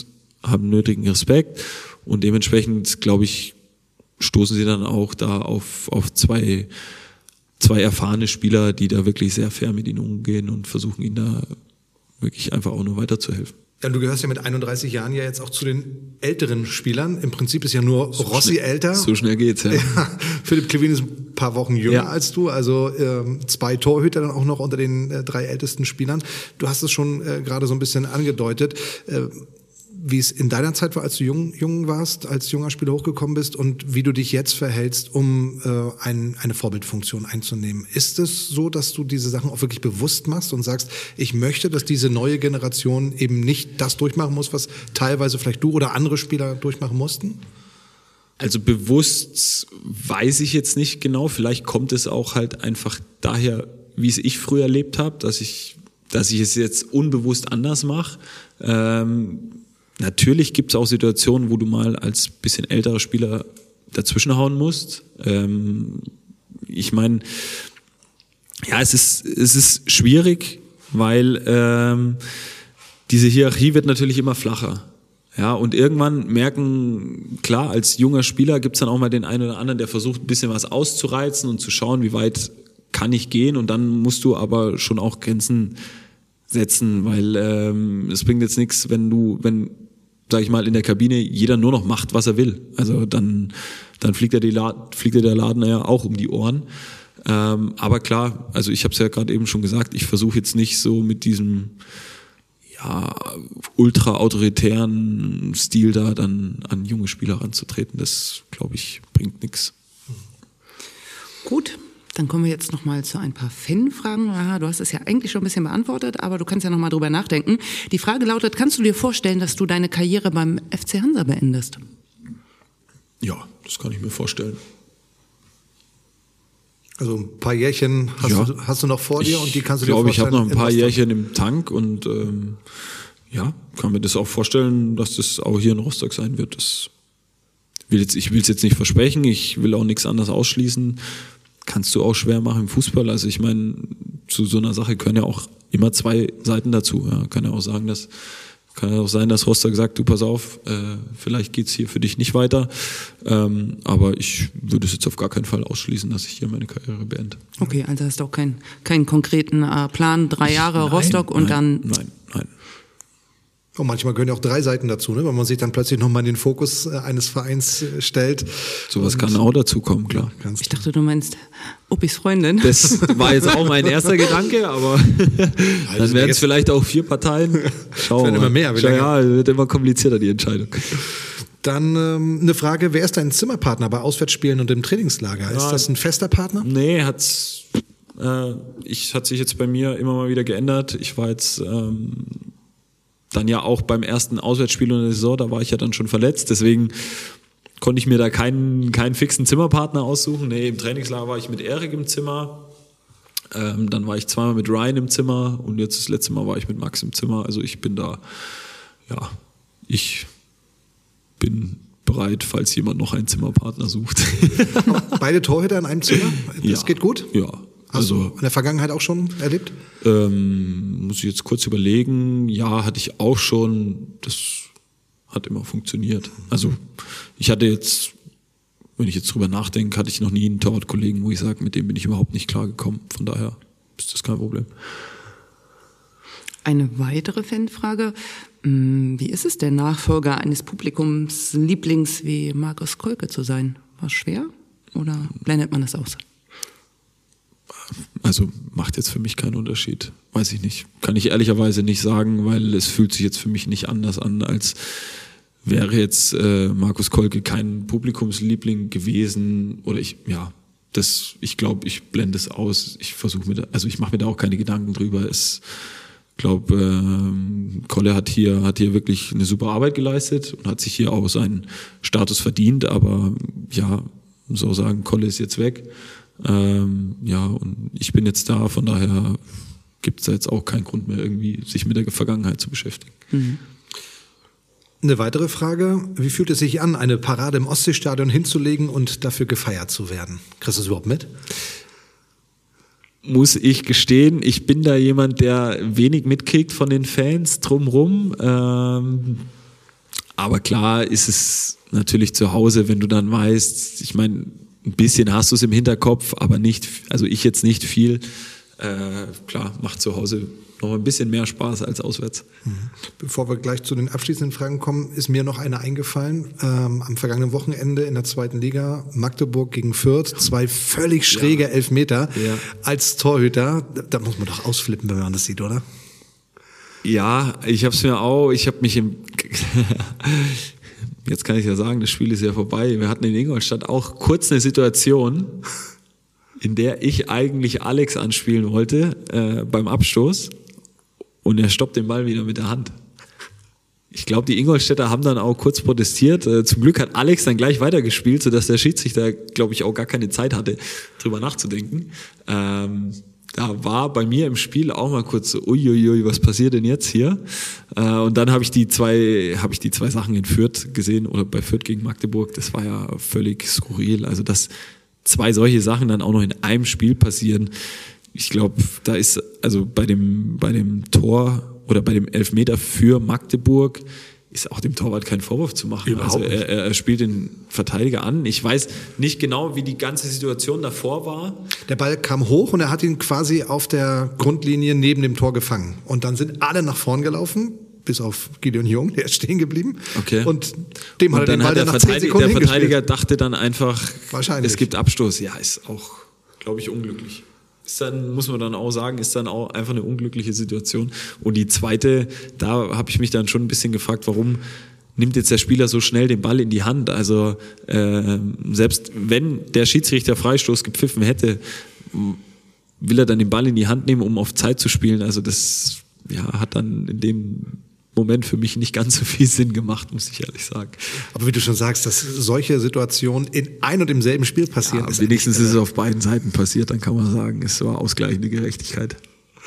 S2: haben nötigen Respekt und dementsprechend, glaube ich, stoßen sie dann auch da auf, auf zwei, zwei erfahrene Spieler, die da wirklich sehr fair mit ihnen umgehen und versuchen ihnen da wirklich einfach auch nur weiterzuhelfen.
S3: Ja, du gehörst ja mit einunddreißig Jahren ja jetzt auch zu den älteren Spielern. Im Prinzip ist ja nur so Rossi
S2: schnell,
S3: älter.
S2: So schnell geht's, ja.
S3: ja Philipp Klevin ist ein paar Wochen jünger ja. als du, also ähm, zwei Torhüter dann auch noch unter den äh, drei ältesten Spielern. Du hast es schon äh, gerade so ein bisschen angedeutet, äh, wie es in deiner Zeit war, als du jung, jung warst, als junger Spieler hochgekommen bist und wie du dich jetzt verhältst, um äh, ein, eine Vorbildfunktion einzunehmen. Ist es so, dass du diese Sachen auch wirklich bewusst machst und sagst, ich möchte, dass diese neue Generation eben nicht das durchmachen muss, was teilweise vielleicht du oder andere Spieler durchmachen mussten?
S2: Also bewusst weiß ich jetzt nicht genau. Vielleicht kommt es auch halt einfach daher, wie es ich früher erlebt habe, dass ich, dass ich es jetzt unbewusst anders mache. Ähm, Natürlich gibt es auch Situationen, wo du mal als bisschen älterer Spieler dazwischenhauen musst. Ähm, ich meine, ja, es ist, es ist schwierig, weil ähm, diese Hierarchie wird natürlich immer flacher. Ja, und irgendwann merken, klar, als junger Spieler gibt es dann auch mal den einen oder anderen, der versucht, ein bisschen was auszureizen und zu schauen, wie weit kann ich gehen. Und dann musst du aber schon auch Grenzen setzen, weil ähm, es bringt jetzt nichts, wenn du, wenn sag ich mal, in der Kabine jeder nur noch macht, was er will. Also dann, dann fliegt er die La- fliegt er der Laden ja auch um die Ohren. Ähm, aber klar, also ich habe es ja gerade eben schon gesagt, ich versuche jetzt nicht so mit diesem ja, ultra autoritären Stil da dann an junge Spieler ranzutreten. Das, glaube ich, bringt nichts.
S1: Gut. Dann kommen wir jetzt noch mal zu ein paar Fan-Fragen. Aha, du hast es ja eigentlich schon ein bisschen beantwortet, aber du kannst ja noch mal drüber nachdenken. Die Frage lautet, kannst du dir vorstellen, dass du deine Karriere beim F C Hansa beendest?
S2: Ja, das kann ich mir vorstellen.
S3: Also ein paar Jährchen hast, ja. du, hast du noch vor dir
S2: ich
S3: und die kannst du
S2: glaub,
S3: dir vorstellen?
S2: Ich glaube, ich habe noch ein paar Jährchen im Tank und ähm, ja, kann mir das auch vorstellen, dass das auch hier in Rostock sein wird. Das will jetzt, ich will es jetzt nicht versprechen, ich will auch nichts anderes ausschließen. Kannst du auch schwer machen im Fußball. Also ich meine, zu so einer Sache können ja auch immer zwei Seiten dazu. Ja, kann ja auch sagen, dass kann ja auch sein, dass Rostock sagt, du pass auf, äh, vielleicht geht's hier für dich nicht weiter. Ähm, aber ich würde es jetzt auf gar keinen Fall ausschließen, dass ich hier meine Karriere beende.
S1: Okay, also hast du auch keinen keinen konkreten äh, Plan, drei Jahre
S2: nein,
S1: Rostock und
S2: nein,
S1: dann.
S2: Nein, nein.
S3: Und manchmal gehören ja auch drei Seiten dazu, ne? Wenn man sich dann plötzlich nochmal in den Fokus eines Vereins stellt.
S2: Sowas kann auch dazu kommen, klar.
S1: Ich dachte, du meinst Uppis Freundin.
S2: Das war jetzt auch mein erster Gedanke, aber also dann werden es vielleicht auch vier Parteien. Schauen wir mal. Immer mehr. Schau, ja, wird immer komplizierter, die Entscheidung.
S3: Dann ähm, eine Frage, wer ist dein Zimmerpartner bei Auswärtsspielen und im Trainingslager? Ist ja, das ein fester Partner?
S2: Nee, hat's, äh, ich, hat sich jetzt bei mir immer mal wieder geändert. Ich war jetzt... Ähm, dann ja auch beim ersten Auswärtsspiel in der Saison, da war ich ja dann schon verletzt, deswegen konnte ich mir da keinen, keinen fixen Zimmerpartner aussuchen. Nee, im Trainingslager war ich mit Erik im Zimmer, ähm, dann war ich zweimal mit Ryan im Zimmer und jetzt das letzte Mal war ich mit Max im Zimmer. Also ich bin da, ja, ich bin bereit, falls jemand noch einen Zimmerpartner sucht.
S3: Beide Torhüter in einem Zimmer? Das
S2: ja,
S3: geht gut?
S2: Ja.
S3: Hast also, du in der Vergangenheit auch schon erlebt?
S2: Ähm, muss ich jetzt kurz überlegen. Ja, hatte ich auch schon. Das hat immer funktioniert. Also ich hatte jetzt, wenn ich jetzt drüber nachdenke, hatte ich noch nie einen Torwartkollegen, wo ich sage, mit dem bin ich überhaupt nicht klargekommen. Von daher ist das kein Problem.
S1: Eine weitere Fanfrage. Wie ist es denn, Nachfolger eines Publikumslieblings wie Markus Kolke zu sein? War es schwer oder blendet man das aus?
S2: Also macht jetzt für mich keinen Unterschied. Weiß ich nicht. Kann ich ehrlicherweise nicht sagen, weil es fühlt sich jetzt für mich nicht anders an, als wäre jetzt äh, Markus Kolke kein Publikumsliebling gewesen. Oder ich, ja, das, ich glaube, ich blende es aus. Ich versuche mir da, also ich mache mir da auch keine Gedanken drüber. Es, ich glaube, äh, Kolle hat hier, hat hier wirklich eine super Arbeit geleistet und hat sich hier auch seinen Status verdient. Aber ja, so sagen, Kolle ist jetzt weg. Ähm, ja, und ich bin jetzt da, von daher gibt es da jetzt auch keinen Grund mehr, irgendwie sich mit der Vergangenheit zu beschäftigen.
S3: Mhm. Eine weitere Frage, wie fühlt es sich an, eine Parade im Ostseestadion hinzulegen und dafür gefeiert zu werden? Kriegst du das überhaupt mit?
S2: Muss ich gestehen, ich bin da jemand, der wenig mitkriegt von den Fans drumherum. Ähm, Aber klar ist es natürlich zu Hause, wenn du dann weißt, ich meine, ein bisschen hast du es im Hinterkopf, aber nicht, also ich jetzt nicht viel. Äh, klar, macht zu Hause noch ein bisschen mehr Spaß als auswärts.
S3: Bevor wir gleich zu den abschließenden Fragen kommen, ist mir noch eine eingefallen. Ähm, am vergangenen Wochenende in der zweiten Liga, Magdeburg gegen Fürth, zwei völlig schräge ja. Elfmeter. Ja. Als Torhüter, da muss man doch ausflippen, wenn man das sieht, oder?
S2: Ja, ich habe es mir auch, ich habe mich im... Jetzt kann ich ja sagen, das Spiel ist ja vorbei. Wir hatten in Ingolstadt auch kurz eine Situation, in der ich eigentlich Alex anspielen wollte äh, beim Abstoß und er stoppt den Ball wieder mit der Hand. Ich glaube, die Ingolstädter haben dann auch kurz protestiert. Äh, zum Glück hat Alex dann gleich weitergespielt, sodass der Schiedsrichter, glaube ich, auch gar keine Zeit hatte, drüber nachzudenken. Ähm, da war bei mir im Spiel auch mal kurz so, uiuiui, was passiert denn jetzt hier? Äh, und dann habe ich die zwei, habe ich die zwei Sachen in Fürth gesehen oder bei Fürth gegen Magdeburg. Das war ja völlig skurril. Also das zwei solche Sachen dann auch noch in einem Spiel passieren. Ich glaube, da ist also bei dem, bei dem Tor oder bei dem Elfmeter für Magdeburg ist auch dem Torwart kein Vorwurf zu machen.
S3: Überhaupt
S2: also er, er spielt den Verteidiger an. Ich weiß nicht genau, wie die ganze Situation davor war.
S3: Der Ball kam hoch und er hat ihn quasi auf der Grundlinie neben dem Tor gefangen. Und dann sind alle nach vorn gelaufen, bis auf Gideon Jung, der ist stehen geblieben.
S2: Okay.
S3: Und dem hat
S2: und
S3: er den Ball
S2: der
S3: dann nach zehn Sekunden
S2: Der Verteidiger dachte dann einfach,
S3: wahrscheinlich,
S2: es gibt Abstoß. Ja, ist auch, glaube ich, unglücklich. Ist dann, muss man dann auch sagen, ist dann auch einfach eine unglückliche Situation. Und die zweite, da habe ich mich dann schon ein bisschen gefragt, warum nimmt jetzt der Spieler so schnell den Ball in die Hand? Also äh, selbst wenn der Schiedsrichter Freistoß gepfiffen hätte, will er dann den Ball in die Hand nehmen, um auf Zeit zu spielen. Also das ja, hat dann in dem Moment für mich nicht ganz so viel Sinn gemacht, muss ich ehrlich sagen.
S3: Aber wie du schon sagst, dass solche Situationen in ein und demselben Spiel passieren.
S2: Ja,
S3: ist
S2: wenigstens ist es auf beiden Seiten passiert, dann kann man sagen, es war ausgleichende Gerechtigkeit.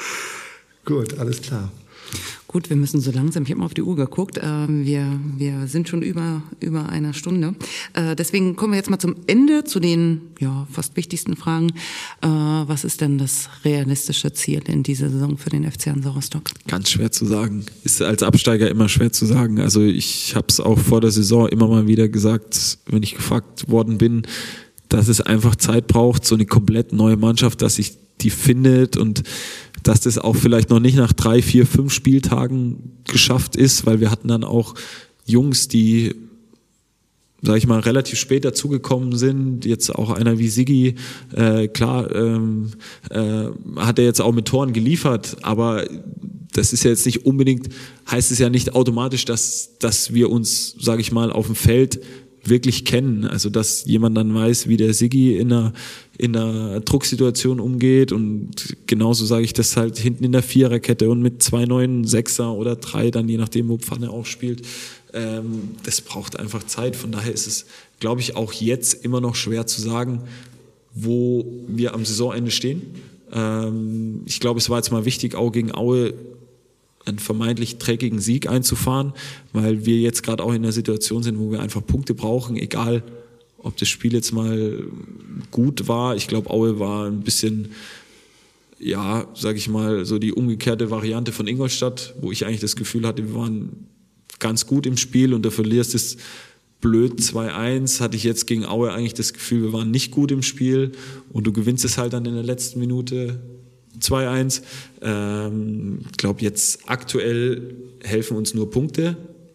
S3: Gut, alles klar.
S1: Gut, wir müssen so langsam, ich habe mal auf die Uhr geguckt, äh, wir, wir sind schon über, über einer Stunde. Äh, deswegen kommen wir jetzt mal zum Ende, zu den ja, fast wichtigsten Fragen. Äh, was ist denn das realistische Ziel in dieser Saison für den F C Hansa Rostock?
S2: Ganz schwer zu sagen. Ist als Absteiger immer schwer zu sagen. Also ich habe es auch vor der Saison immer mal wieder gesagt, wenn ich gefragt worden bin, dass es einfach Zeit braucht, so eine komplett neue Mannschaft, dass sich die findet und dass das auch vielleicht noch nicht nach drei, vier, fünf Spieltagen geschafft ist, weil wir hatten dann auch Jungs, die, sag ich mal, relativ spät dazugekommen sind. Jetzt auch einer wie Sigi, äh, klar, ähm, äh, hat er jetzt auch mit Toren geliefert, aber das ist ja jetzt nicht unbedingt, heißt es ja nicht automatisch, dass, dass wir uns, sag ich mal, auf dem Feld wirklich kennen. Also dass jemand dann weiß, wie der Sigi in einer, in einer Drucksituation umgeht und genauso sage ich das halt hinten in der Viererkette und mit zwei neuen Sechser oder drei, dann je nachdem, wo Pfanne auch spielt. Ähm, das braucht einfach Zeit. Von daher ist es, glaube ich, auch jetzt immer noch schwer zu sagen, wo wir am Saisonende stehen. Ähm, ich glaube, es war jetzt mal wichtig, auch gegen Aue einen vermeintlich dreckigen Sieg einzufahren, weil wir jetzt gerade auch in einer Situation sind, wo wir einfach Punkte brauchen, egal ob das Spiel jetzt mal gut war. Ich glaube, Aue war ein bisschen, ja, sag ich mal, so die umgekehrte Variante von Ingolstadt, wo ich eigentlich das Gefühl hatte, wir waren ganz gut im Spiel und du verlierst es blöd zwei eins, hatte ich jetzt gegen Aue eigentlich das Gefühl, wir waren nicht gut im Spiel und du gewinnst es halt dann in der letzten Minute zwei eins. Ähm, ich glaube, jetzt aktuell helfen uns nur Punkte.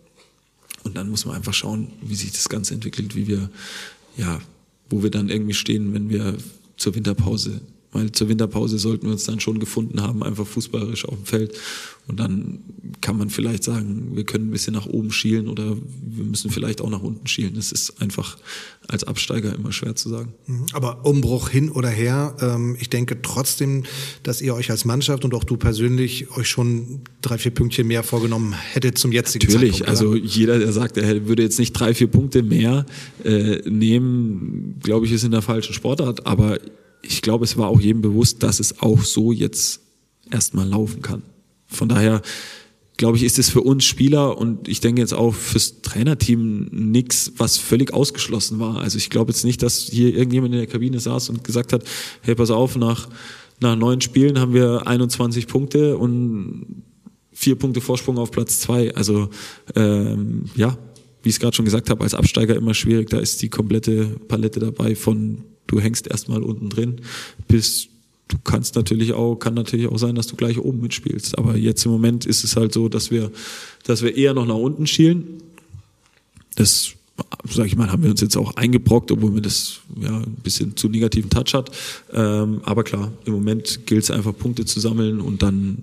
S2: Und dann muss man einfach schauen, wie sich das Ganze entwickelt, wie wir, ja, wo wir dann irgendwie stehen, wenn wir zur Winterpause, weil zur Winterpause sollten wir uns dann schon gefunden haben, einfach fußballerisch auf dem Feld. Und dann kann man vielleicht sagen, wir können ein bisschen nach oben schielen oder wir müssen vielleicht auch nach unten schielen. Das ist einfach als Absteiger immer schwer zu sagen.
S3: Aber Umbruch hin oder her, ähm, ich denke trotzdem, dass ihr euch als Mannschaft und auch du persönlich euch schon drei, vier Pünktchen mehr vorgenommen hättet zum jetzigen
S2: Natürlich,
S3: Zeitpunkt. Natürlich,
S2: also jeder, der sagt, er würde jetzt nicht drei, vier Punkte mehr äh, nehmen, glaube ich, ist in der falschen Sportart. Aber ich glaube, es war auch jedem bewusst, dass es auch so jetzt erstmal laufen kann. Von daher, glaube ich, ist es für uns Spieler und ich denke jetzt auch fürs Trainerteam nichts, was völlig ausgeschlossen war. Also ich glaube jetzt nicht, dass hier irgendjemand in der Kabine saß und gesagt hat, hey, pass auf, nach, nach neun Spielen haben wir einundzwanzig Punkte und vier Punkte Vorsprung auf Platz zwei. Also ähm, ja, wie ich es gerade schon gesagt habe, als Absteiger immer schwierig. Da ist die komplette Palette dabei von du hängst erstmal unten drin bis du kannst natürlich auch, kann natürlich auch sein, dass du gleich oben mitspielst. Aber jetzt im Moment ist es halt so, dass wir, dass wir eher noch nach unten schielen. Das, sag ich mal, haben wir uns jetzt auch eingebrockt, obwohl mir das ja ein bisschen zu negativen Touch hat. Ähm, aber klar, im Moment gilt es einfach, Punkte zu sammeln und dann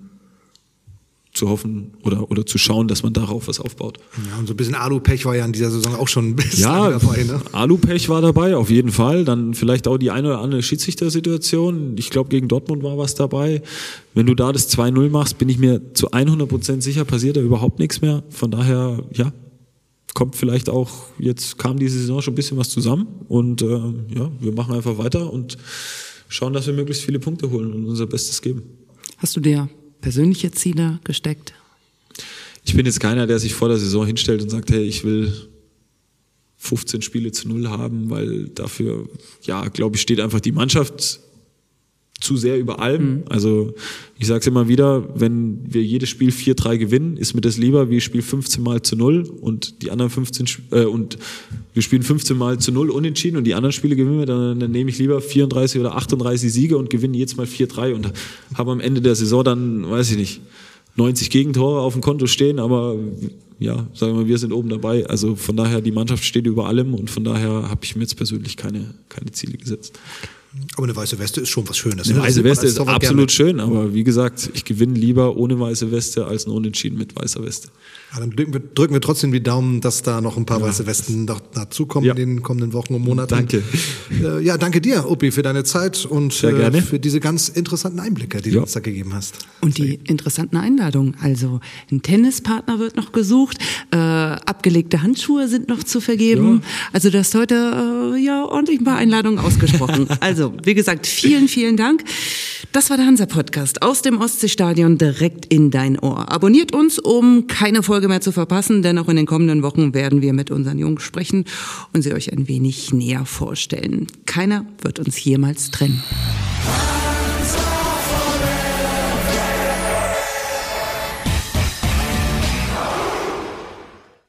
S2: zu hoffen oder, oder zu schauen, dass man darauf was aufbaut.
S3: Ja, und so ein bisschen Alu-Pech war ja in dieser Saison auch schon ein bisschen
S2: ja,
S3: dabei. Ne?
S2: Alu-Pech war dabei, auf jeden Fall. Dann vielleicht auch die eine oder andere Schiedsrichtersituation. Ich glaube, gegen Dortmund war was dabei. Wenn du da das zwei null machst, bin ich mir zu hundert Prozent sicher, passiert da überhaupt nichts mehr. Von daher, ja, kommt vielleicht auch, jetzt kam diese Saison schon ein bisschen was zusammen und äh, ja, wir machen einfach weiter und schauen, dass wir möglichst viele Punkte holen und unser Bestes geben.
S1: Hast du dir persönliche Ziele gesteckt?
S2: Ich bin jetzt keiner, der sich vor der Saison hinstellt und sagt, hey, ich will fünfzehn Spiele zu null haben, weil dafür, ja, glaube ich, steht einfach die Mannschaft zu sehr über allem. Mhm. Also ich sage es immer wieder, wenn wir jedes Spiel vier drei gewinnen, ist mir das lieber, wir spielen fünfzehn Mal zu null und die anderen fünfzehn äh, und wir spielen fünfzehn Mal zu null unentschieden und die anderen Spiele gewinnen wir, dann, dann nehme ich lieber vierunddreißig oder achtunddreißig Siege und gewinne jetzt mal vier drei und habe am Ende der Saison dann, weiß ich nicht, neunzig Gegentore auf dem Konto stehen, aber ja, sagen wir, wir sind oben dabei. Also von daher, die Mannschaft steht über allem und von daher habe ich mir jetzt persönlich keine, keine Ziele gesetzt.
S3: Aber eine weiße Weste ist schon was Schönes.
S2: Eine
S3: ne?
S2: weiße Weste ist
S3: Torwart
S2: absolut
S3: gerne.
S2: schön, aber wie gesagt, ich gewinne lieber ohne weiße Weste als ein Unentschieden mit weißer Weste.
S3: Ja, dann drücken wir, drücken wir trotzdem die Daumen, dass da noch ein paar ja. weiße Westen dazukommen
S2: Ja.
S3: in den kommenden Wochen und Monaten.
S2: Danke.
S3: Äh, ja, danke dir, Uppi, für deine Zeit und
S2: Sehr
S3: äh,
S2: gerne.
S3: für diese ganz interessanten Einblicke, die
S2: Ja.
S3: du uns da gegeben hast.
S1: Und die interessanten Einladungen. Also ein Tennispartner wird noch gesucht, äh, abgelegte Handschuhe sind noch zu vergeben.
S2: Ja.
S1: Also du hast heute äh, ja ordentlich ein paar Einladungen ausgesprochen. Also wie gesagt, vielen, vielen Dank. Das war der Hansa-Podcast aus dem Ostseestadion direkt in dein Ohr. Abonniert uns, um keine Folge mehr zu verpassen, denn auch in den kommenden Wochen werden wir mit unseren Jungs sprechen und sie euch ein wenig näher vorstellen. Keiner wird uns jemals trennen.